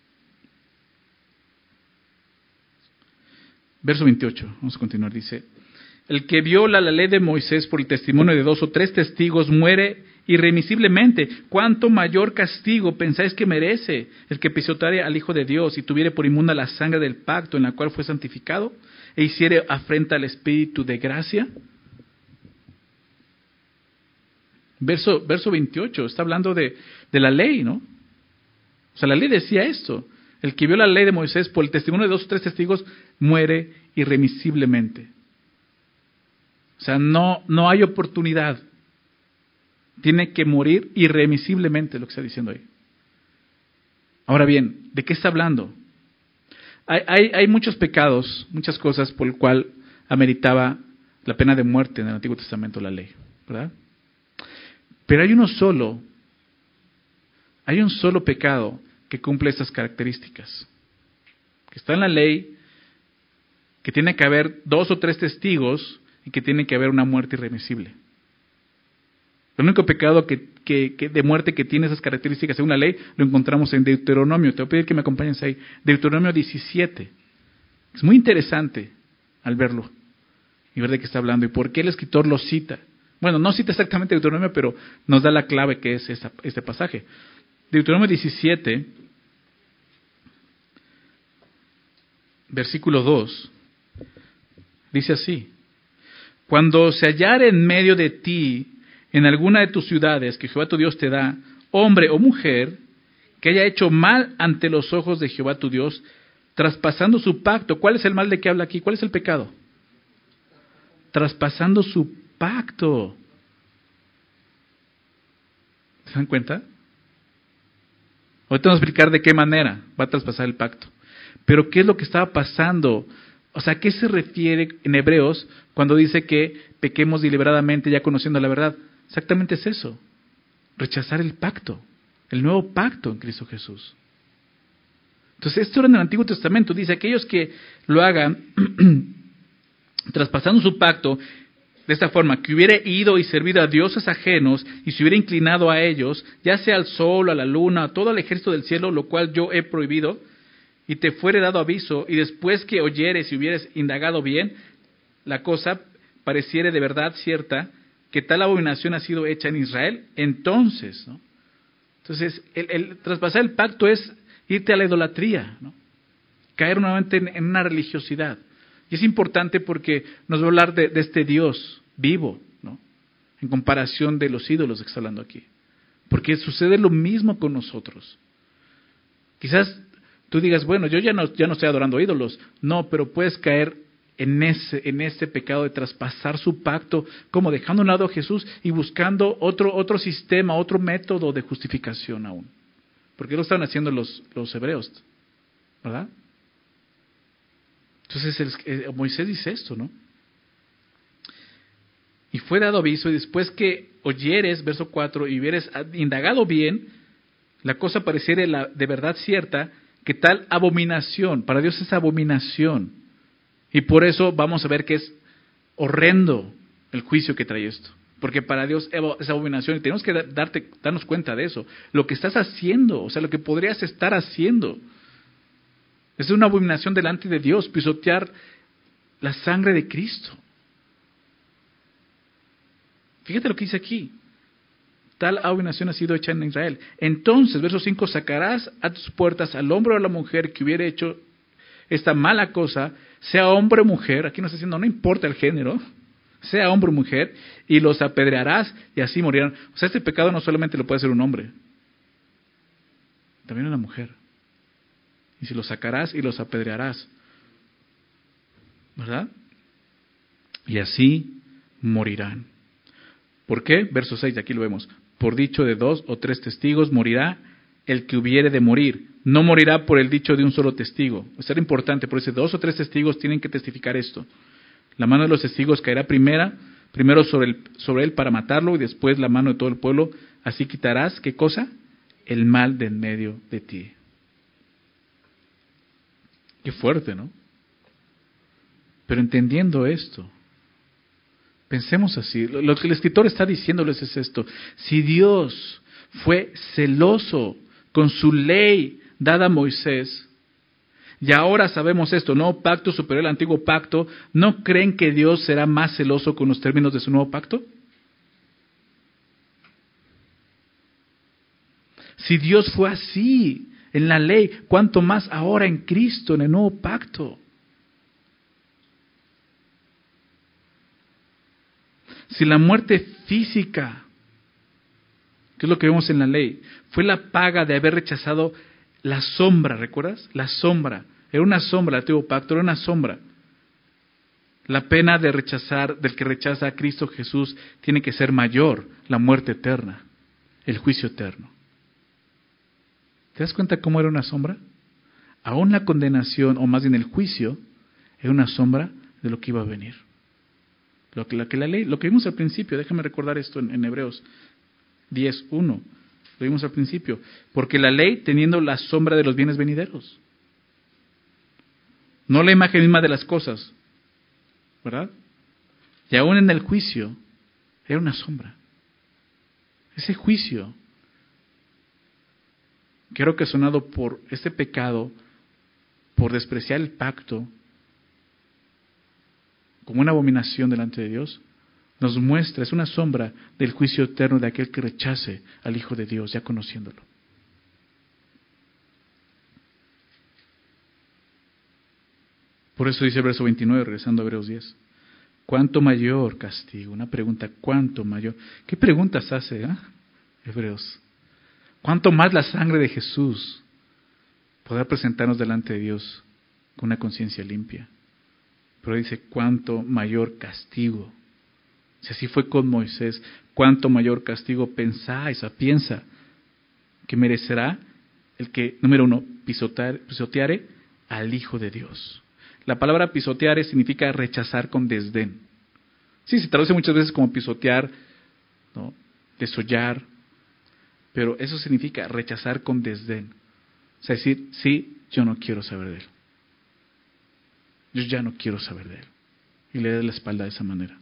Verso 28, vamos a continuar, dice: el que viola la ley de Moisés por el testimonio de 2 o 3 testigos muere irremisiblemente. ¿Cuánto mayor castigo pensáis que merece el que pisoteare al Hijo de Dios y tuviere por inmunda la sangre del pacto en la cual fue santificado e hiciere afrenta al Espíritu de gracia? Verso 28, está hablando de la ley, ¿no? O sea, la ley decía esto: el que viola la ley de Moisés por el testimonio de 2 o 3 testigos muere irremisiblemente. O sea, no hay oportunidad. Tiene que morir irremisiblemente, lo que está diciendo ahí. Ahora bien, ¿de qué está hablando? Hay muchos pecados, muchas cosas por el cual ameritaba la pena de muerte en el Antiguo Testamento la ley, ¿verdad? Pero hay un solo pecado que cumple estas características. Que está en la ley, que tiene que haber 2 o 3 testigos y que tiene que haber una muerte irremisible. El único pecado que de muerte que tiene esas características según la ley lo encontramos en Deuteronomio. Te voy a pedir que me acompañes ahí. Deuteronomio 17. Es muy interesante al verlo y ver de qué está hablando y por qué el escritor lo cita. Bueno, no cita exactamente Deuteronomio, pero nos da la clave que es este pasaje. Deuteronomio 17, versículo 2, dice así: cuando se hallare en medio de ti, en alguna de tus ciudades que Jehová tu Dios te da, hombre o mujer, que haya hecho mal ante los ojos de Jehová tu Dios, traspasando su pacto. ¿Cuál es el mal de que habla aquí? ¿Cuál es el pecado? Traspasando su pacto. ¿Se dan cuenta? Ahorita vamos a explicar de qué manera va a traspasar el pacto. Pero ¿qué es lo que estaba pasando? O sea, ¿a qué se refiere en Hebreos cuando dice que pequemos deliberadamente ya conociendo la verdad? Exactamente es eso. Rechazar el pacto, el nuevo pacto en Cristo Jesús. Entonces, esto era en el Antiguo Testamento. Dice, aquellos que lo hagan traspasando su pacto de esta forma, que hubiera ido y servido a dioses ajenos y se hubiera inclinado a ellos, ya sea al sol, a la luna, a todo el ejército del cielo, lo cual yo he prohibido, y te fuere dado aviso, y después que oyeres y hubieres indagado bien, la cosa pareciere de verdad cierta, que tal abominación ha sido hecha en Israel, entonces, ¿no? Entonces, el traspasar el pacto es irte a la idolatría, ¿no? caer nuevamente en una religiosidad. Y es importante porque nos va a hablar de este Dios vivo, ¿no? En comparación de los ídolos que está hablando aquí. Porque sucede lo mismo con nosotros. Quizás tú digas, bueno, yo ya no estoy adorando ídolos. No, pero puedes caer en ese pecado de traspasar su pacto, como dejando a un lado a Jesús y buscando otro sistema, otro método de justificación aún. Porque lo estaban haciendo los hebreos, ¿verdad? Entonces Moisés dice esto, ¿no? Y fue dado aviso, y después que oyeres, verso 4, y hubieres indagado bien, la cosa pareciera de verdad cierta, que tal abominación, para Dios es abominación. Y por eso vamos a ver que es horrendo el juicio que trae esto. Porque para Dios es abominación y tenemos que darnos cuenta de eso. Lo que estás haciendo, o sea, lo que podrías estar haciendo, es una abominación delante de Dios, pisotear la sangre de Cristo. Fíjate lo que dice aquí. Tal abominación ha sido hecha en Israel. Entonces, verso 5, sacarás a tus puertas al hombre o a la mujer que hubiera hecho esta mala cosa, sea hombre o mujer, aquí no está diciendo, no importa el género, sea hombre o mujer, y los apedrearás y así morirán. O sea, este pecado no solamente lo puede hacer un hombre, también una mujer. Y si los sacarás y los apedrearás, ¿verdad? Y así morirán. ¿Por qué? Verso 6, aquí lo vemos. Por dicho de 2 o 3 testigos morirá el que hubiere de morir. No morirá por el dicho de un solo testigo. Esto era importante, por eso 2 o 3 testigos tienen que testificar esto. La mano de los testigos caerá primero sobre él para matarlo y después la mano de todo el pueblo. Así quitarás, ¿qué cosa? El mal de en medio de ti. Qué fuerte, ¿no? Pero entendiendo esto, pensemos así. Lo que el escritor está diciéndoles es esto. Si Dios fue celoso con su ley dada a Moisés, y ahora sabemos esto, nuevo pacto superior al antiguo pacto, ¿no creen que Dios será más celoso con los términos de su nuevo pacto? Si Dios fue así en la ley, ¿cuánto más ahora en Cristo, en el nuevo pacto? Si la muerte física, que es lo que vemos en la ley, fue la paga de haber rechazado la sombra, ¿recuerdas? La sombra. Era una sombra, el antiguo pacto era una sombra. La pena de rechazar, del que rechaza a Cristo Jesús, tiene que ser mayor, la muerte eterna, el juicio eterno. ¿Te das cuenta cómo era una sombra? Aún la condenación, o más bien el juicio, era una sombra de lo que iba a venir. Lo que la ley, lo que vimos al principio, déjame recordar esto en Hebreos 10:1, lo vimos al principio, porque la ley teniendo la sombra de los bienes venideros, no la imagen misma de las cosas, ¿verdad? Y aún en el juicio, era una sombra. Ese juicio, que era ocasionado por este pecado, por despreciar el pacto, como una abominación delante de Dios, nos muestra, es una sombra del juicio eterno de aquel que rechace al Hijo de Dios, ya conociéndolo. Por eso dice el verso 29, regresando a Hebreos 10. ¿Cuánto mayor castigo? Una pregunta, ¿cuánto mayor? ¿Qué preguntas hace Hebreos? ¿Cuánto más la sangre de Jesús podrá presentarnos delante de Dios con una conciencia limpia? Pero dice, ¿cuánto mayor castigo? Si así fue con Moisés, ¿cuánto mayor castigo piensa que merecerá el que, número 1, pisoteare al Hijo de Dios? La palabra pisoteare significa rechazar con desdén. Sí, se traduce muchas veces como pisotear, ¿no? Desollar, pero eso significa rechazar con desdén. O sea, decir, sí, yo no quiero saber de él. Yo ya no quiero saber de él. Y le da la espalda de esa manera.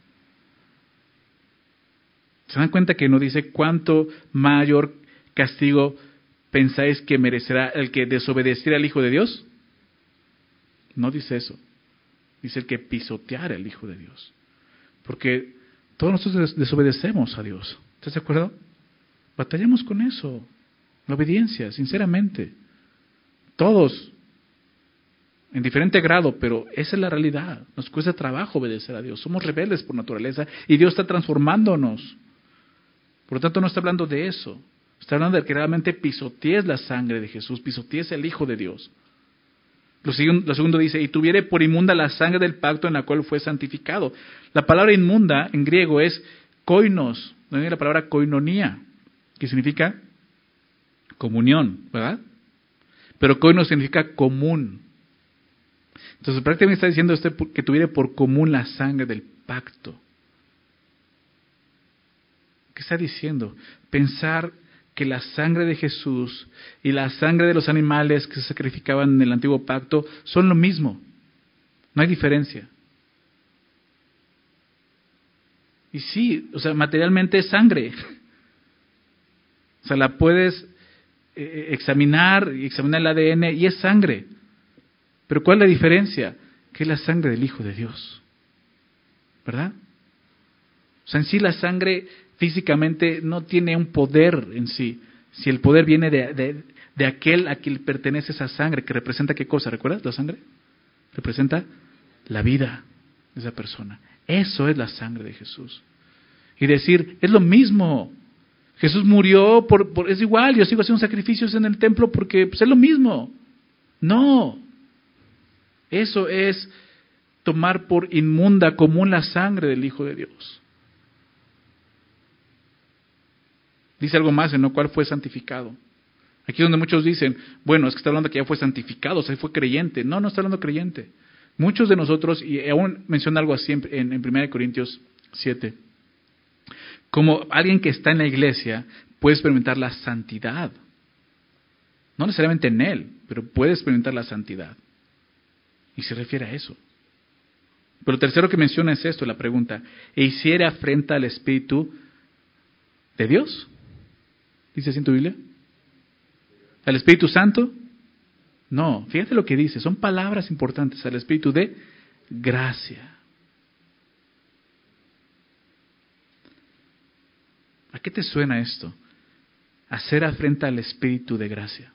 ¿Se dan cuenta que no dice cuánto mayor castigo pensáis que merecerá el que desobedeciera al Hijo de Dios? No dice eso. Dice el que pisoteara al Hijo de Dios. Porque todos nosotros desobedecemos a Dios. ¿Estás de acuerdo? Batallamos con eso. La obediencia, sinceramente. Todos. en diferente grado, pero esa es la realidad. Nos cuesta trabajo obedecer a Dios. Somos rebeldes por naturaleza y Dios está transformándonos. Por lo tanto, no está hablando de eso. Está hablando de que realmente pisotees la sangre de Jesús, pisotees el Hijo de Dios. Lo segundo dice, y tuviere por inmunda la sangre del pacto en la cual fue santificado. La palabra inmunda en griego es koinos, no viene la palabra koinonía, que significa comunión, ¿verdad? Pero koinos significa común. Entonces prácticamente está diciendo que tuviere por común la sangre del pacto. ¿Qué está diciendo? Pensar que la sangre de Jesús y la sangre de los animales que se sacrificaban en el antiguo pacto son lo mismo. No hay diferencia. Y sí, o sea, materialmente es sangre. O sea, la puedes examinar el ADN y es sangre. Pero ¿cuál es la diferencia? Que es la sangre del Hijo de Dios. ¿Verdad? O sea, en sí la sangre físicamente no tiene un poder en sí. Si el poder viene de aquel a quien pertenece esa sangre, que representa ¿qué cosa? ¿Recuerdas la sangre? Representa la vida de esa persona. Eso es la sangre de Jesús. Y decir, es lo mismo. Jesús murió es igual, yo sigo haciendo sacrificios en el templo porque pues, es lo mismo. No. Eso es tomar por inmunda común la sangre del Hijo de Dios. Dice algo más en lo cual fue santificado. Aquí es donde muchos dicen, bueno, es que está hablando que ya fue santificado, o sea, fue creyente. No, no está hablando creyente. Muchos de nosotros, y aún menciona algo así en 1 Corintios 7, como alguien que está en la iglesia puede experimentar la santidad. No necesariamente en él, pero puede experimentar la santidad. Y se refiere a eso. Pero lo tercero que menciona es esto, la pregunta, ¿e hiciere afrenta al Espíritu de Dios? ¿Dice así en tu Biblia? ¿Al Espíritu Santo? No, fíjate lo que dice, son palabras importantes, al Espíritu de gracia. ¿A qué te suena esto? Hacer afrenta al Espíritu de gracia.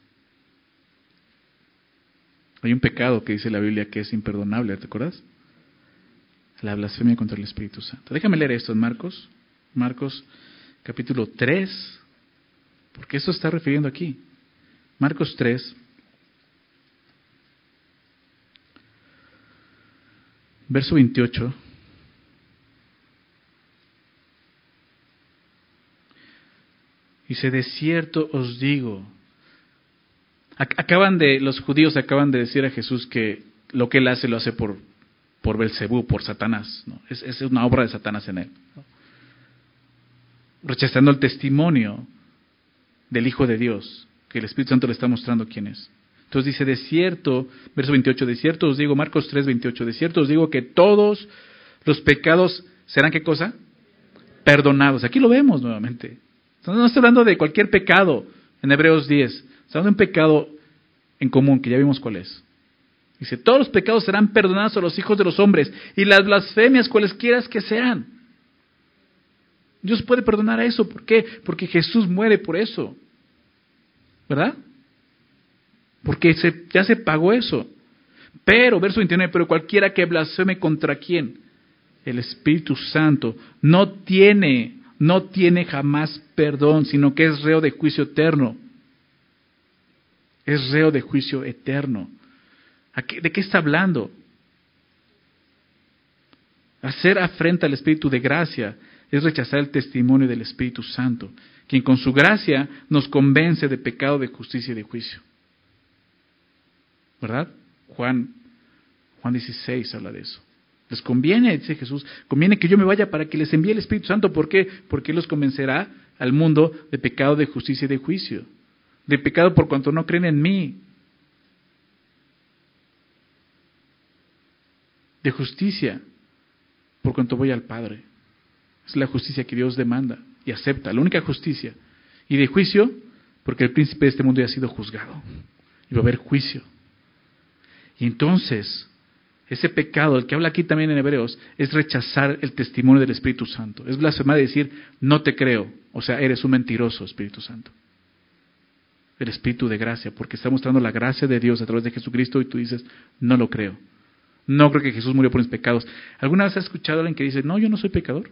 Hay un pecado que dice la Biblia que es imperdonable, ¿te acuerdas? La blasfemia contra el Espíritu Santo. Déjame leer esto en Marcos capítulo 3, porque eso está refiriendo aquí. Marcos 3, verso 28. Dice, de cierto os digo. Los judíos acaban de decir a Jesús que lo que él hace lo hace por Belcebú, por Satanás, ¿no? Es una obra de Satanás en él, ¿no? Rechazando el testimonio del Hijo de Dios, que el Espíritu Santo le está mostrando quién es. Entonces dice, de cierto, verso 28, de cierto os digo, Marcos 3, 28, de cierto os digo que todos los pecados serán, ¿qué cosa? Perdonados. Aquí lo vemos nuevamente. No estoy hablando de cualquier pecado en Hebreos 10, está hablando de un pecado en común, que ya vimos cuál es. Dice, todos los pecados serán perdonados a los hijos de los hombres, y las blasfemias cualesquiera que sean. Dios puede perdonar a eso. ¿Por qué? Porque Jesús muere por eso. ¿Verdad? Porque ya se pagó eso. Pero, verso 29, pero cualquiera que blasfeme contra quién? El Espíritu Santo no tiene jamás perdón, sino que es reo de juicio eterno. Es reo de juicio eterno. ¿De qué está hablando? Hacer afrenta al Espíritu de gracia es rechazar el testimonio del Espíritu Santo, quien con su gracia nos convence de pecado, de justicia y de juicio. ¿Verdad? Juan 16 habla de eso. Les conviene, dice Jesús, conviene que yo me vaya para que les envíe el Espíritu Santo. ¿Por qué? Porque Él los convencerá al mundo de pecado, de justicia y de juicio. De pecado por cuanto no creen en mí. De justicia por cuanto voy al Padre. Es la justicia que Dios demanda y acepta, la única justicia. Y de juicio, porque el príncipe de este mundo ya ha sido juzgado. Y va a haber juicio. Y entonces, ese pecado, el que habla aquí también en Hebreos, es rechazar el testimonio del Espíritu Santo. Es blasfemar de decir, no te creo. O sea, eres un mentiroso, Espíritu Santo. el Espíritu de gracia, porque está mostrando la gracia de Dios a través de Jesucristo y tú dices, no lo creo. No creo que Jesús murió por mis pecados. ¿Alguna vez has escuchado a alguien que dice, no, yo no soy pecador?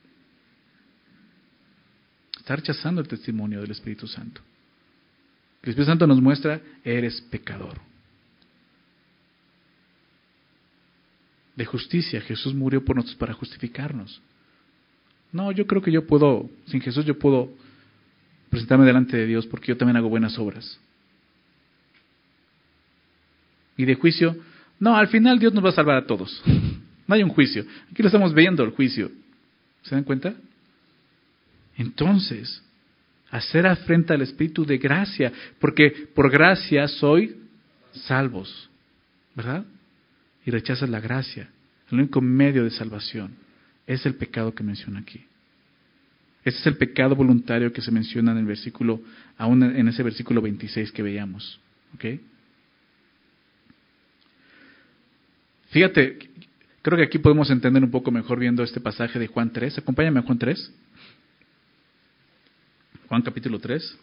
Está rechazando el testimonio del Espíritu Santo. El Espíritu Santo nos muestra, eres pecador. De justicia, Jesús murió por nosotros para justificarnos. No, yo creo que yo puedo, sin Jesús yo puedo presentarme delante de Dios porque yo también hago buenas obras. Y de juicio, no, al final Dios nos va a salvar a todos. No hay un juicio. Aquí lo estamos viendo, el juicio. ¿Se dan cuenta? Entonces, hacer afrenta al Espíritu de gracia, porque por gracia soy salvos, ¿verdad? Y rechazas la gracia. El único medio de salvación es el pecado que menciona aquí. Ese es el pecado voluntario que se menciona en el versículo, aún en ese versículo 26 que veíamos. ¿Ok? Fíjate, creo que aquí podemos entender un poco mejor viendo este pasaje de Juan 3. Acompáñame a Juan 3. Juan capítulo 3.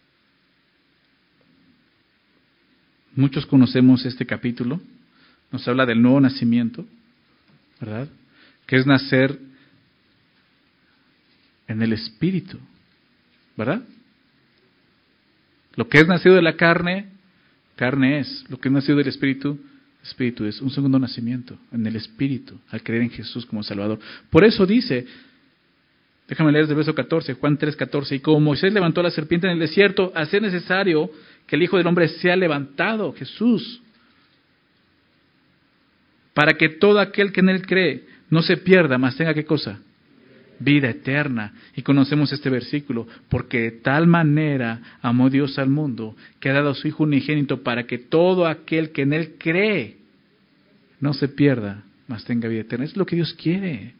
Muchos conocemos este capítulo. Nos habla del nuevo nacimiento, ¿verdad? Que es nacer en el Espíritu, ¿verdad? Lo que es nacido de la carne, carne es. Lo que es nacido del Espíritu, Espíritu es. Un segundo nacimiento en el Espíritu, al creer en Jesús como Salvador. Por eso dice, déjame leer desde el verso 14, Juan 3:14, y como Moisés levantó a la serpiente en el desierto, hace necesario que el Hijo del Hombre sea levantado, Jesús, para que todo aquel que en Él cree no se pierda, mas tenga ¿qué cosa? Vida eterna. Y conocemos este versículo, porque de tal manera amó Dios al mundo, que ha dado a su Hijo unigénito, para que todo aquel que en Él cree no se pierda, mas tenga vida eterna. Es lo que Dios quiere.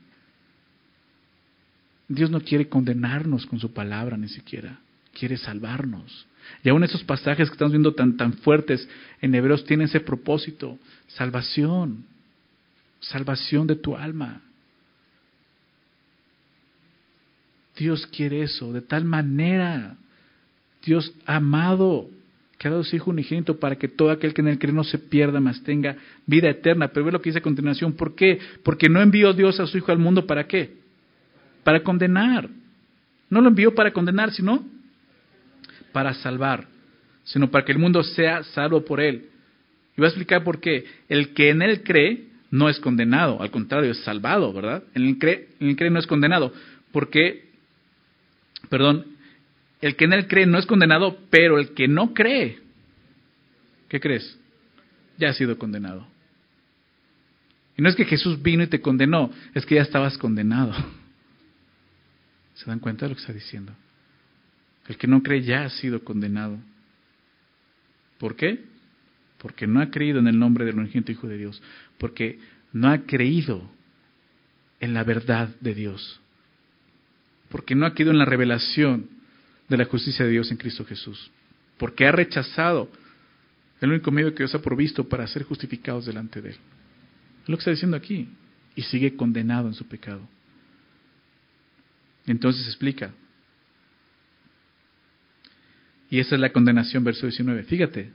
Dios no quiere condenarnos con su palabra ni siquiera, quiere salvarnos. Y aún esos pasajes que estamos viendo tan fuertes en Hebreos tienen ese propósito, salvación de tu alma. Dios quiere eso, de tal manera, Dios ha amado, que ha dado a su Hijo unigénito para que todo aquel que en Él cree no se pierda, mas tenga vida eterna. Pero ve lo que dice a continuación, ¿por qué? Porque no envió Dios a su Hijo al mundo, ¿para qué? Para condenar. No lo envió para condenar, sino para salvar, sino para que el mundo sea salvo por Él. Y voy a explicar por qué. El que en Él cree no es condenado, al contrario, es salvado, ¿verdad? En Él cree no es condenado, porque, el que en Él cree no es condenado, pero el que no cree, ¿qué crees? Ya ha sido condenado. Y no es que Jesús vino y te condenó, es que ya estabas condenado. ¿Se dan cuenta de lo que está diciendo? El que no cree ya ha sido condenado. ¿Por qué? Porque no ha creído en el nombre del unigénito Hijo de Dios. Porque no ha creído en la verdad de Dios. Porque no ha creído en la revelación de la justicia de Dios en Cristo Jesús. Porque ha rechazado el único medio que Dios ha provisto para ser justificados delante de Él. Es lo que está diciendo aquí. Y sigue condenado en su pecado. Entonces explica. Y esa es la condenación, verso 19. Fíjate.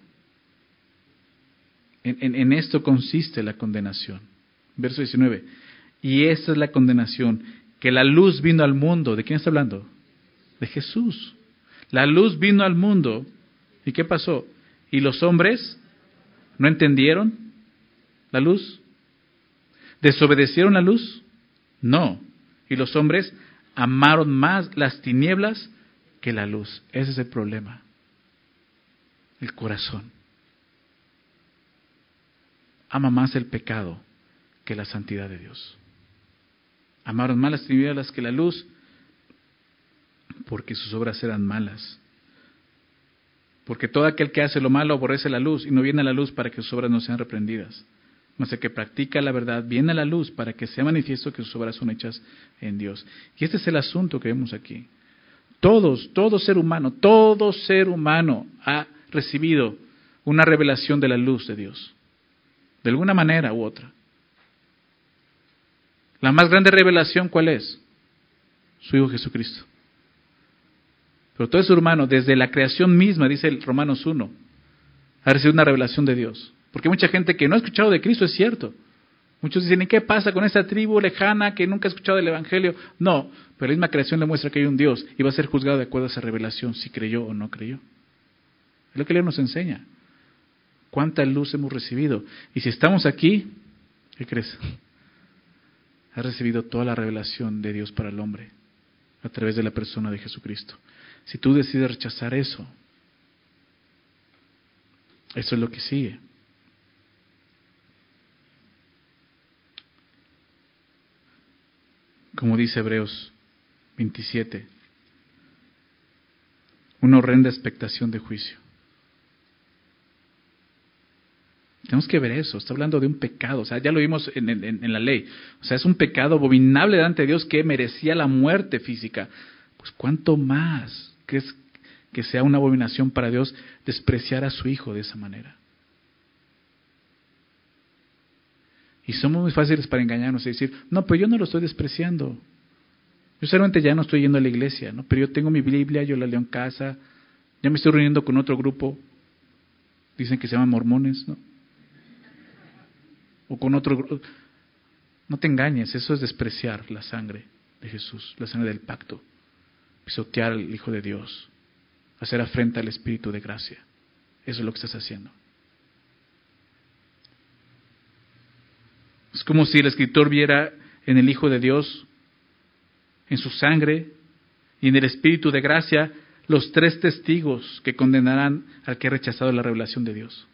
En esto consiste la condenación. Verso 19. Y esa es la condenación, que la luz vino al mundo. ¿De quién está hablando? De Jesús. La luz vino al mundo. ¿Y qué pasó? ¿Y los hombres no entendieron la luz? ¿Desobedecieron la luz? No. ¿Y los hombres amaron más las tinieblas que la luz? Ese es el problema. El corazón. Ama más el pecado que la santidad de Dios. Amaron más las tinieblas que la luz porque sus obras eran malas. Porque todo aquel que hace lo malo aborrece la luz y no viene a la luz para que sus obras no sean reprendidas. Mas el que practica la verdad viene a la luz para que sea manifiesto que sus obras son hechas en Dios. Y este es el asunto que vemos aquí. Todo ser humano ha recibido una revelación de la luz de Dios. De alguna manera u otra. La más grande revelación, ¿cuál es? Su Hijo Jesucristo. Pero todo es humano, desde la creación misma, dice el Romanos 1, ha recibido una revelación de Dios. Porque hay mucha gente que no ha escuchado de Cristo, es cierto. Muchos dicen, ¿y qué pasa con esta tribu lejana que nunca ha escuchado del Evangelio? No, pero la misma creación le muestra que hay un Dios y va a ser juzgado de acuerdo a esa revelación, si creyó o no creyó. Es lo que Él nos enseña. ¿Cuánta luz hemos recibido? Y si estamos aquí, ¿qué crees? Has recibido toda la revelación de Dios para el hombre a través de la persona de Jesucristo. Si tú decides rechazar eso, eso es lo que sigue. Como dice Hebreos 27, una horrenda expectación de juicio. Tenemos que ver eso, está hablando de un pecado, o sea, ya lo vimos en la ley, o sea, es un pecado abominable delante de Dios que merecía la muerte física. Pues cuánto más que sea una abominación para Dios despreciar a su Hijo de esa manera. Y somos muy fáciles para engañarnos y decir, no, pero yo no lo estoy despreciando. Yo solamente ya no estoy yendo a la iglesia, ¿no? Pero yo tengo mi Biblia, yo la leo en casa, ya me estoy reuniendo con otro grupo, dicen que se llaman mormones, ¿no? O con otro grupo. No te engañes, eso es despreciar la sangre de Jesús, la sangre del pacto, pisotear al Hijo de Dios, hacer afrenta al Espíritu de gracia. Eso es lo que estás haciendo. Es como si el escritor viera en el Hijo de Dios, en su sangre y en el Espíritu de gracia, los 3 testigos que condenarán al que ha rechazado la revelación de Dios.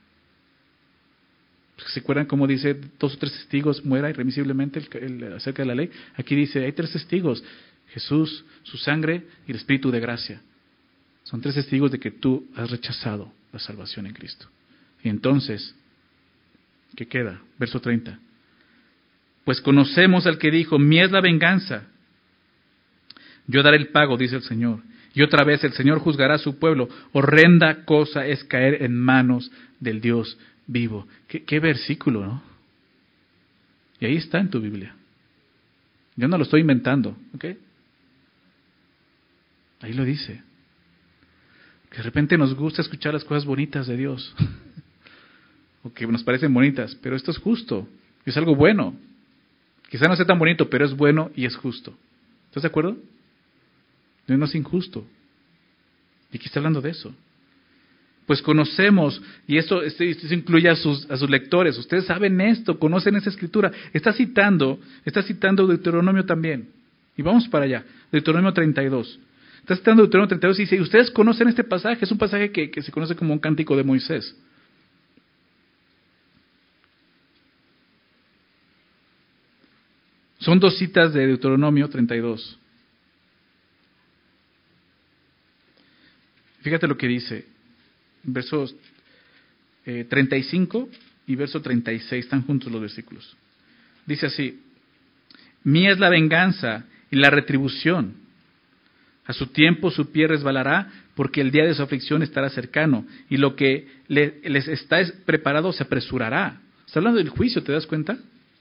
¿Se acuerdan cómo dice 2 o 3 testigos muera irremisiblemente acerca de la ley? Aquí dice, hay 3 testigos, Jesús, su sangre y el Espíritu de gracia. Son 3 testigos de que tú has rechazado la salvación en Cristo. Y entonces, ¿qué queda? Verso 30. Pues conocemos al que dijo, mía es la venganza, yo daré el pago, dice el Señor. Y otra vez el Señor juzgará a su pueblo. Horrenda cosa es caer en manos del Dios vivo. ¿Qué versículo, ¿no? Y ahí está en tu Biblia. Yo no lo estoy inventando, ¿ok? Ahí lo dice. Que de repente nos gusta escuchar las cosas bonitas de Dios. O que nos parecen bonitas, pero esto es justo. Es algo bueno. Quizá no sea tan bonito, pero es bueno y es justo. ¿Estás de acuerdo? No es injusto. Y aquí está hablando de eso. Pues conocemos, y esto incluye a sus lectores, ustedes saben esto, conocen esa escritura. Está citando Deuteronomio también. Y vamos para allá, Deuteronomio 32. Está citando Deuteronomio 32 y dice, ustedes conocen este pasaje, es un pasaje que se conoce como un cántico de Moisés. Son 2 citas de Deuteronomio 32. Fíjate lo que dice, versos 35 y verso 36, están juntos los versículos. Dice así, mía es la venganza y la retribución. A su tiempo su pie resbalará, porque el día de su aflicción estará cercano, y lo que les está preparado se apresurará. Está hablando del juicio, ¿te das cuenta?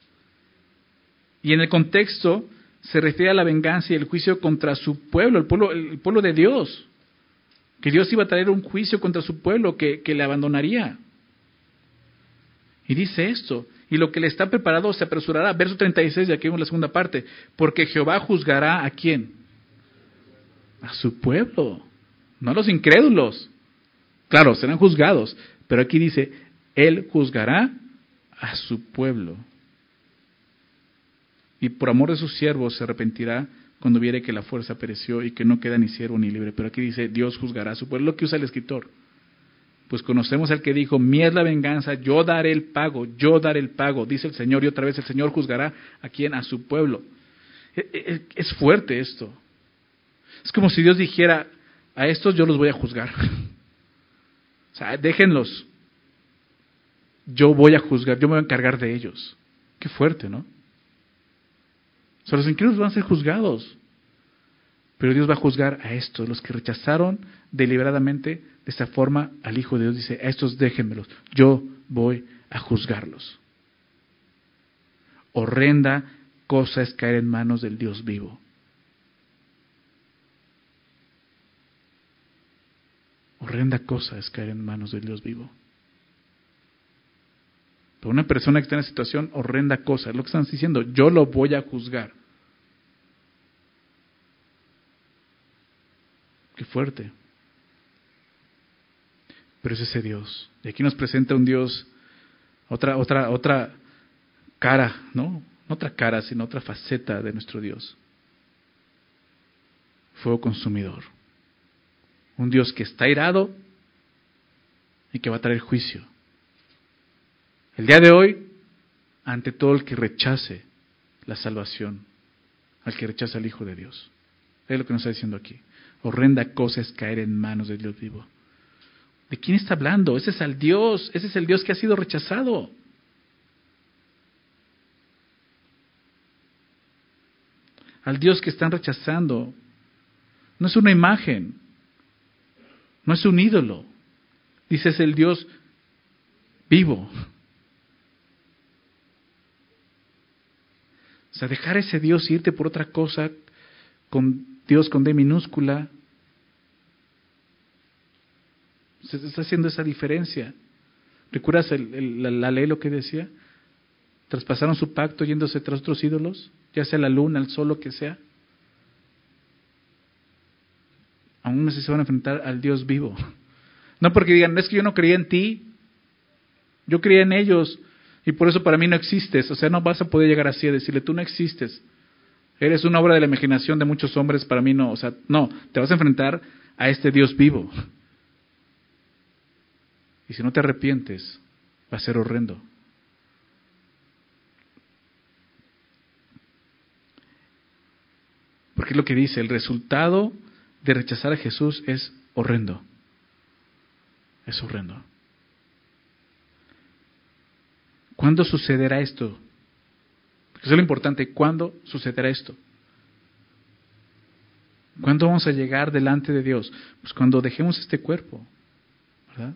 Y en el contexto se refiere a la venganza y el juicio contra su pueblo, el pueblo de Dios. Que Dios iba a traer un juicio contra su pueblo que le abandonaría. Y dice esto, y lo que le está preparado se apresurará. Verso 36, de aquí vemos la segunda parte. Porque Jehová juzgará ¿a quién? A su pueblo, no a los incrédulos. Claro, serán juzgados, pero aquí dice, Él juzgará a su pueblo. Y por amor de sus siervos se arrepentirá cuando viere que la fuerza pereció y que no queda ni siervo ni libre. Pero aquí dice, Dios juzgará a su pueblo, lo que usa el escritor. Pues conocemos al que dijo, mía es la venganza, yo daré el pago, dice el Señor, y otra vez el Señor juzgará ¿a quién? A su pueblo. Es fuerte esto. Es como si Dios dijera, a estos yo los voy a juzgar. O sea, déjenlos. Yo voy a juzgar, yo me voy a encargar de ellos. Qué fuerte, ¿no? O sea, los incrédulos van a ser juzgados. Pero Dios va a juzgar a estos, los que rechazaron deliberadamente de esta forma al Hijo de Dios. Dice, a estos déjenmelos, yo voy a juzgarlos. Horrenda cosa es caer en manos del Dios vivo. Horrenda cosa es caer en manos del Dios vivo. Para una persona que está en esa situación, horrenda cosa. Es lo que están diciendo. Yo lo voy a juzgar. Qué fuerte. Pero es ese Dios. Y aquí nos presenta un Dios, otra cara, ¿no? No otra cara, sino otra faceta de nuestro Dios. Fuego consumidor. Un Dios que está airado y que va a traer juicio. El día de hoy, ante todo el que rechace la salvación, al que rechaza al Hijo de Dios. Es lo que nos está diciendo aquí. Horrenda cosa es caer en manos del Dios vivo. ¿De quién está hablando? Ese es el Dios que ha sido rechazado. Al Dios que están rechazando. No es una imagen, no es un ídolo. Dice, es el Dios vivo. O sea, dejar ese Dios y irte por otra cosa, con Dios con D minúscula, se está haciendo esa diferencia. ¿Recuerdas la ley lo que decía? Traspasaron su pacto yéndose tras otros ídolos, ya sea la luna, el sol, lo que sea. Aún así se van a enfrentar al Dios vivo. No porque digan, es que yo no creía en ti, yo creía en ellos, y por eso para mí no existes. O sea, no vas a poder llegar así a decirle, tú no existes. Eres una obra de la imaginación de muchos hombres, para mí no. O sea, no, te vas a enfrentar a este Dios vivo. Y si no te arrepientes, va a ser horrendo. Porque es lo que dice, el resultado de rechazar a Jesús es horrendo. Es horrendo. ¿Cuándo sucederá esto? Porque eso es lo importante, ¿cuándo sucederá esto? ¿Cuándo vamos a llegar delante de Dios? Pues cuando dejemos este cuerpo, ¿verdad?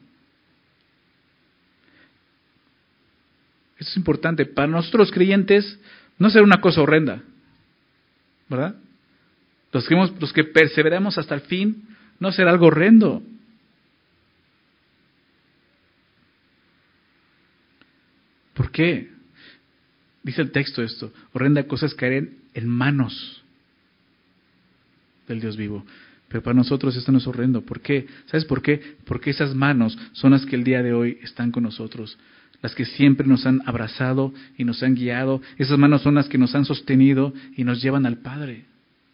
Eso es importante. Para nosotros los creyentes no será una cosa horrenda, ¿verdad? Los que perseveramos hasta el fin no será algo horrendo. ¿Por qué? Dice el texto esto, horrenda cosa es caer en manos del Dios vivo. Pero para nosotros esto no es horrendo. ¿Por qué? ¿Sabes por qué? Porque esas manos son las que el día de hoy están con nosotros. Las que siempre nos han abrazado y nos han guiado. Esas manos son las que nos han sostenido y nos llevan al Padre.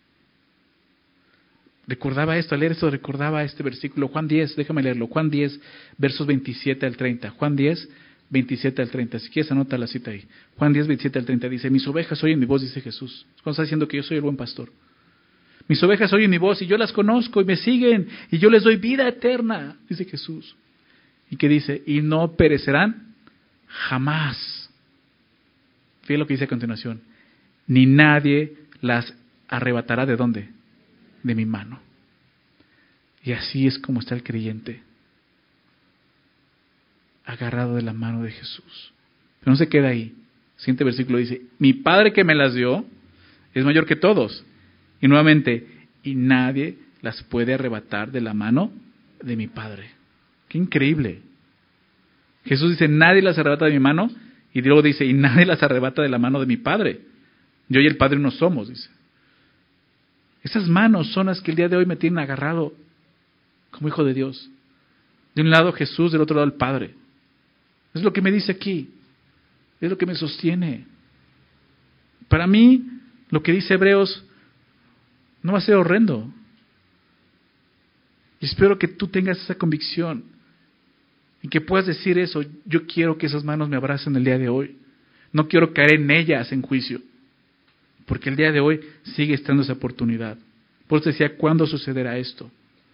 Recordaba esto, al leer esto recordaba este versículo, Juan 10, déjame leerlo, Juan 10, versos 27 al 30. Juan 10, 27 al 30. Si quieres anota la cita ahí. Juan 10, 27 al 30 dice, mis ovejas oyen mi voz, dice Jesús. Cuando está diciendo que yo soy el buen pastor. Mis ovejas oyen mi voz y yo las conozco y me siguen y yo les doy vida eterna, dice Jesús. ¿Y qué dice? Y no perecerán jamás. Fíjate lo que dice a continuación. Ni nadie las arrebatará ¿de dónde? De mi mano. Y así es como está el creyente, agarrado de la mano de Jesús. Pero no se queda ahí. El siguiente versículo dice, mi Padre que me las dio es mayor que todos. Y nuevamente, y nadie las puede arrebatar de la mano de mi Padre. Qué increíble. Jesús dice, nadie las arrebata de mi mano, y luego dice, y nadie las arrebata de la mano de mi Padre. Yo y el Padre uno somos, dice. Esas manos son las que el día de hoy me tienen agarrado como hijo de Dios. De un lado Jesús, del otro lado el Padre. Es lo que me dice aquí. Es lo que me sostiene. Para mí, lo que dice Hebreos no va a ser horrendo. Y espero que tú tengas esa convicción y que puedas decir eso. Yo quiero que esas manos me abracen el día de hoy. No quiero caer en ellas en juicio. Porque el día de hoy sigue estando esa oportunidad. Por eso decía, ¿cuándo sucederá esto?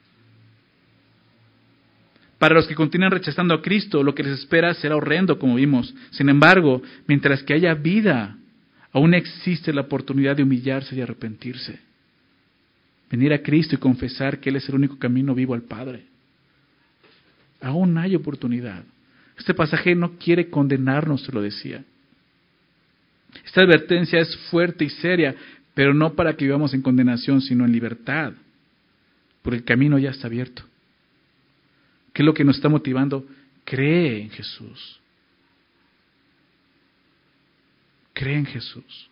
Para los que continúan rechazando a Cristo, lo que les espera será horrendo, como vimos. Sin embargo, mientras que haya vida, aún existe la oportunidad de humillarse y arrepentirse. Venir a Cristo y confesar que Él es el único camino vivo al Padre. Aún hay oportunidad. Este pasaje no quiere condenarnos, te lo decía. Esta advertencia es fuerte y seria, pero no para que vivamos en condenación, sino en libertad, porque el camino ya está abierto. ¿Qué es lo que nos está motivando? Cree en Jesús. Cree en Jesús.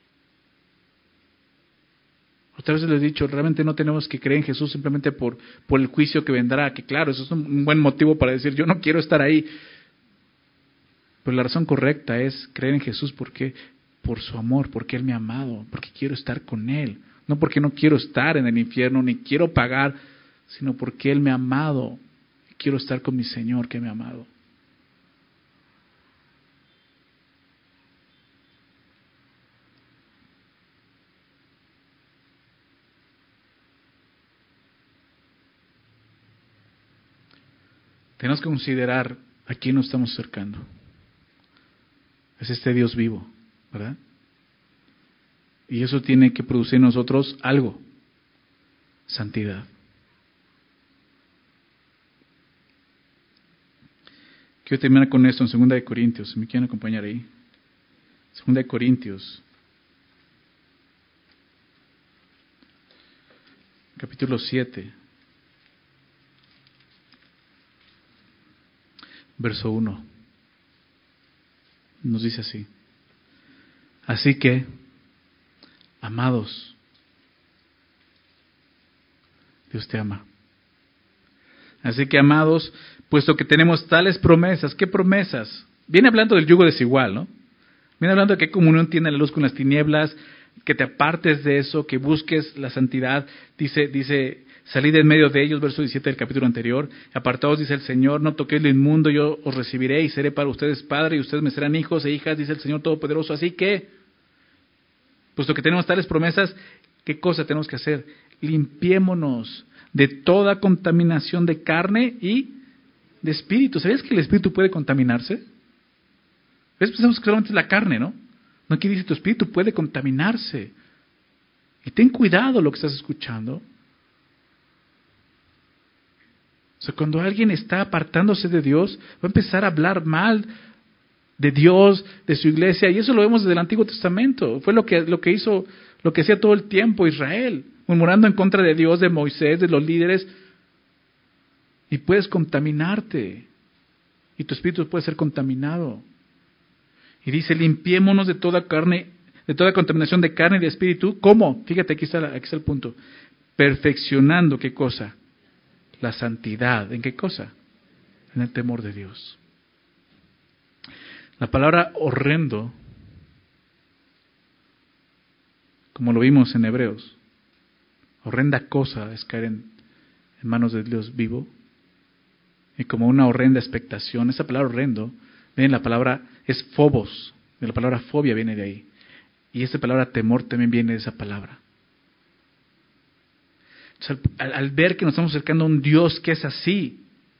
Otras veces les he dicho, realmente no tenemos que creer en Jesús simplemente por el juicio que vendrá, que claro, eso es un buen motivo para decir, yo no quiero estar ahí. Pero la razón correcta es creer en Jesús porque por su amor, porque Él me ha amado, porque quiero estar con Él. No porque no quiero estar en el infierno, ni quiero pagar, sino porque Él me ha amado. Quiero estar con mi Señor que me ha amado. Tenemos que considerar a quién nos estamos acercando. Es este Dios vivo, ¿verdad? Y eso tiene que producir en nosotros algo, santidad. Quiero terminar con esto en 2 de Corintios, si me quieren acompañar ahí. 2 de Corintios, capítulo 7, verso 1. Nos dice así: así que, amados, Dios te ama. Así que, amados, puesto que tenemos tales promesas, ¿qué promesas? Viene hablando del yugo desigual, ¿no? Viene hablando de qué comunión tiene la luz con las tinieblas, que te apartes de eso, que busques la santidad. Dice, salid en medio de ellos, verso 17 del capítulo anterior. Apartaos, dice el Señor, no toquéis lo inmundo, yo os recibiré y seré para ustedes padre, y ustedes me serán hijos e hijas, dice el Señor Todopoderoso. Así que, puesto que tenemos tales promesas, ¿qué cosa tenemos que hacer? Limpiémonos de toda contaminación de carne y de espíritu. ¿Sabías que el espíritu puede contaminarse? ¿Ves? Pensamos que solamente es la carne, ¿no? No, aquí dice tu espíritu puede contaminarse. Y ten cuidado lo que estás escuchando. O sea, cuando alguien está apartándose de Dios, va a empezar a hablar mal de Dios, de su iglesia, y eso lo vemos desde el Antiguo Testamento. Fue lo que hizo, lo que hacía todo el tiempo Israel, murmurando en contra de Dios, de Moisés, de los líderes, y puedes contaminarte, y tu espíritu puede ser contaminado. Y dice, limpiémonos de toda carne, de toda contaminación de carne y de espíritu. ¿Cómo? Fíjate, aquí está el punto. Perfeccionando, ¿qué cosa? La santidad. ¿En qué cosa? En el temor de Dios. La palabra horrendo, como lo vimos en Hebreos, horrenda cosa es caer en manos de Dios vivo, y como una horrenda expectación. Esa palabra horrendo, ven, la palabra es phobos, de la palabra fobia viene de ahí, y esa palabra temor también viene de esa palabra. Entonces, al ver que nos estamos acercando a un Dios que es así,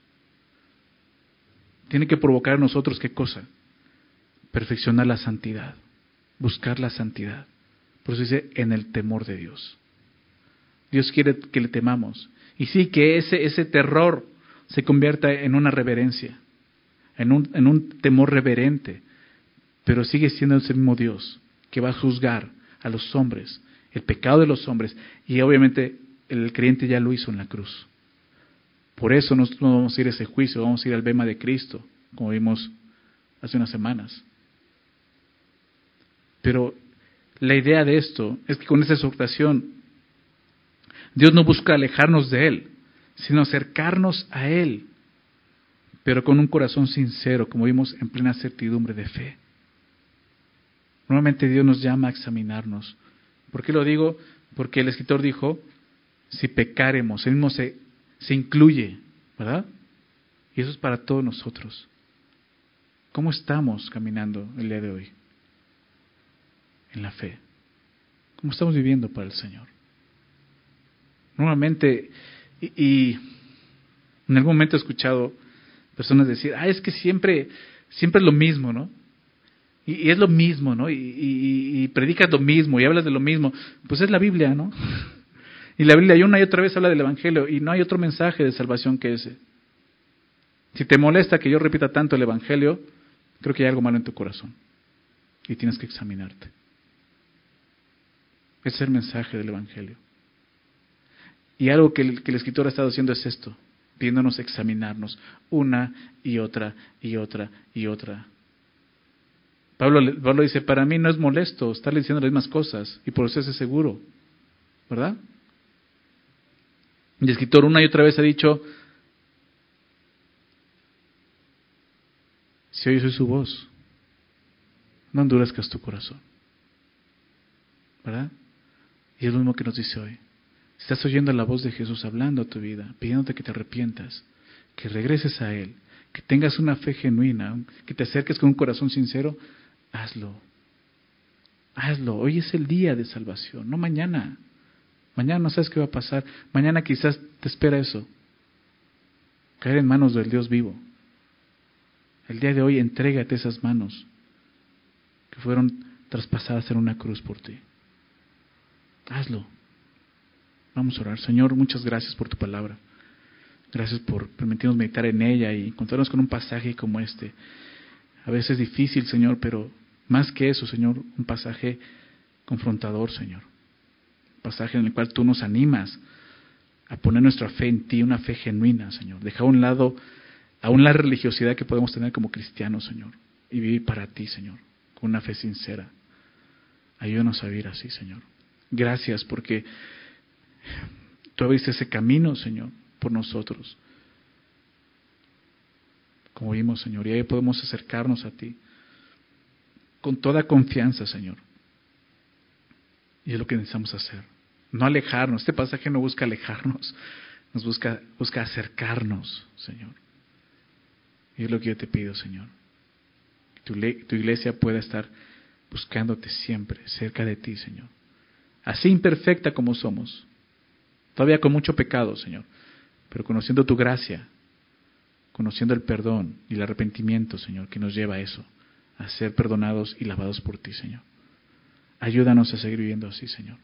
tiene que provocar en nosotros, ¿qué cosa? Perfeccionar la santidad, buscar la santidad. Por eso dice, en el temor de Dios. Dios quiere que le temamos. Y sí, que ese terror se convierta en una reverencia, en un temor reverente, pero sigue siendo ese mismo Dios que va a juzgar a los hombres, el pecado de los hombres, y obviamente el creyente ya lo hizo en la cruz. Por eso nosotros no vamos a ir a ese juicio, vamos a ir al bema de Cristo, como vimos hace unas semanas. Pero la idea de esto es que con esta exhortación, Dios no busca alejarnos de Él, sino acercarnos a Él, pero con un corazón sincero, como vimos, en plena certidumbre de fe. Normalmente Dios nos llama a examinarnos. ¿Por qué lo digo? Porque el escritor dijo, si pecáremos, Él mismo se incluye, ¿verdad? Y eso es para todos nosotros. ¿Cómo estamos caminando el día de hoy? En la fe. ¿Cómo estamos viviendo para el Señor? Normalmente, y en algún momento he escuchado personas decir, es que siempre es lo mismo, ¿no? Y es lo mismo, ¿no? Y predicas lo mismo y hablas de lo mismo. Pues es la Biblia, ¿no? Y la Biblia una y otra vez habla del Evangelio y no hay otro mensaje de salvación que ese. Si te molesta que yo repita tanto el Evangelio, creo que hay algo malo en tu corazón y tienes que examinarte. Ese es el mensaje del Evangelio. Y algo que el escritor ha estado haciendo es esto, pidiéndonos examinarnos una y otra y otra y otra. Pablo dice, para mí no es molesto estarle diciendo las mismas cosas y por eso es seguro, ¿verdad? El escritor una y otra vez ha dicho, si oyes su voz, no endurezcas tu corazón, ¿verdad? Y es lo mismo que nos dice hoy. Estás oyendo la voz de Jesús hablando a tu vida, pidiéndote que te arrepientas, que regreses a Él, que tengas una fe genuina, que te acerques con un corazón sincero, hazlo. Hazlo. Hoy es el día de salvación, no mañana. Mañana no sabes qué va a pasar. Mañana quizás te espera eso. Caer en manos del Dios vivo. El día de hoy entrégate esas manos que fueron traspasadas en una cruz por ti. Hazlo. Vamos a orar. Señor, muchas gracias por tu palabra. Gracias por permitirnos meditar en ella y encontrarnos con un pasaje como este. A veces es difícil, Señor, pero más que eso, Señor, un pasaje confrontador, Señor. Un pasaje en el cual tú nos animas a poner nuestra fe en ti, una fe genuina, Señor. Deja a un lado aún la religiosidad que podemos tener como cristianos, Señor, y vivir para ti, Señor, con una fe sincera. Ayúdanos a vivir así, Señor. Gracias porque tú abriste ese camino, Señor, por nosotros. Como vimos, Señor, y ahí podemos acercarnos a ti con toda confianza, Señor. Y es lo que necesitamos hacer. No alejarnos. Este pasaje no busca alejarnos, nos busca acercarnos, Señor. Y es lo que yo te pido, Señor. Que tu iglesia pueda estar buscándote siempre, cerca de ti, Señor. Así imperfecta como somos. Todavía con mucho pecado, Señor. Pero conociendo tu gracia, conociendo el perdón y el arrepentimiento, Señor, que nos lleva a eso, a ser perdonados y lavados por ti, Señor. Ayúdanos a seguir viviendo así, Señor.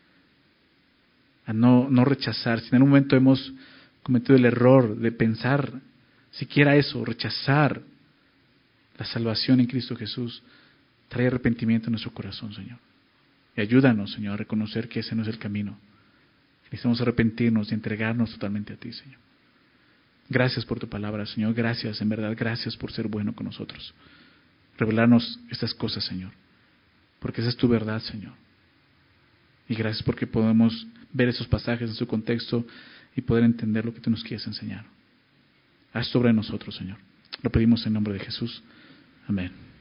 A no rechazar. Si en algún momento hemos cometido el error de pensar siquiera eso, rechazar la salvación en Cristo Jesús, trae arrepentimiento en nuestro corazón, Señor. Y ayúdanos, Señor, a reconocer que ese no es el camino. Necesitamos arrepentirnos y entregarnos totalmente a ti, Señor. Gracias por tu palabra, Señor. Gracias, en verdad, gracias por ser bueno con nosotros. Revelarnos estas cosas, Señor. Porque esa es tu verdad, Señor. Y gracias porque podemos ver esos pasajes en su contexto y poder entender lo que tú nos quieres enseñar. Haz sobre nosotros, Señor. Lo pedimos en nombre de Jesús. Amén.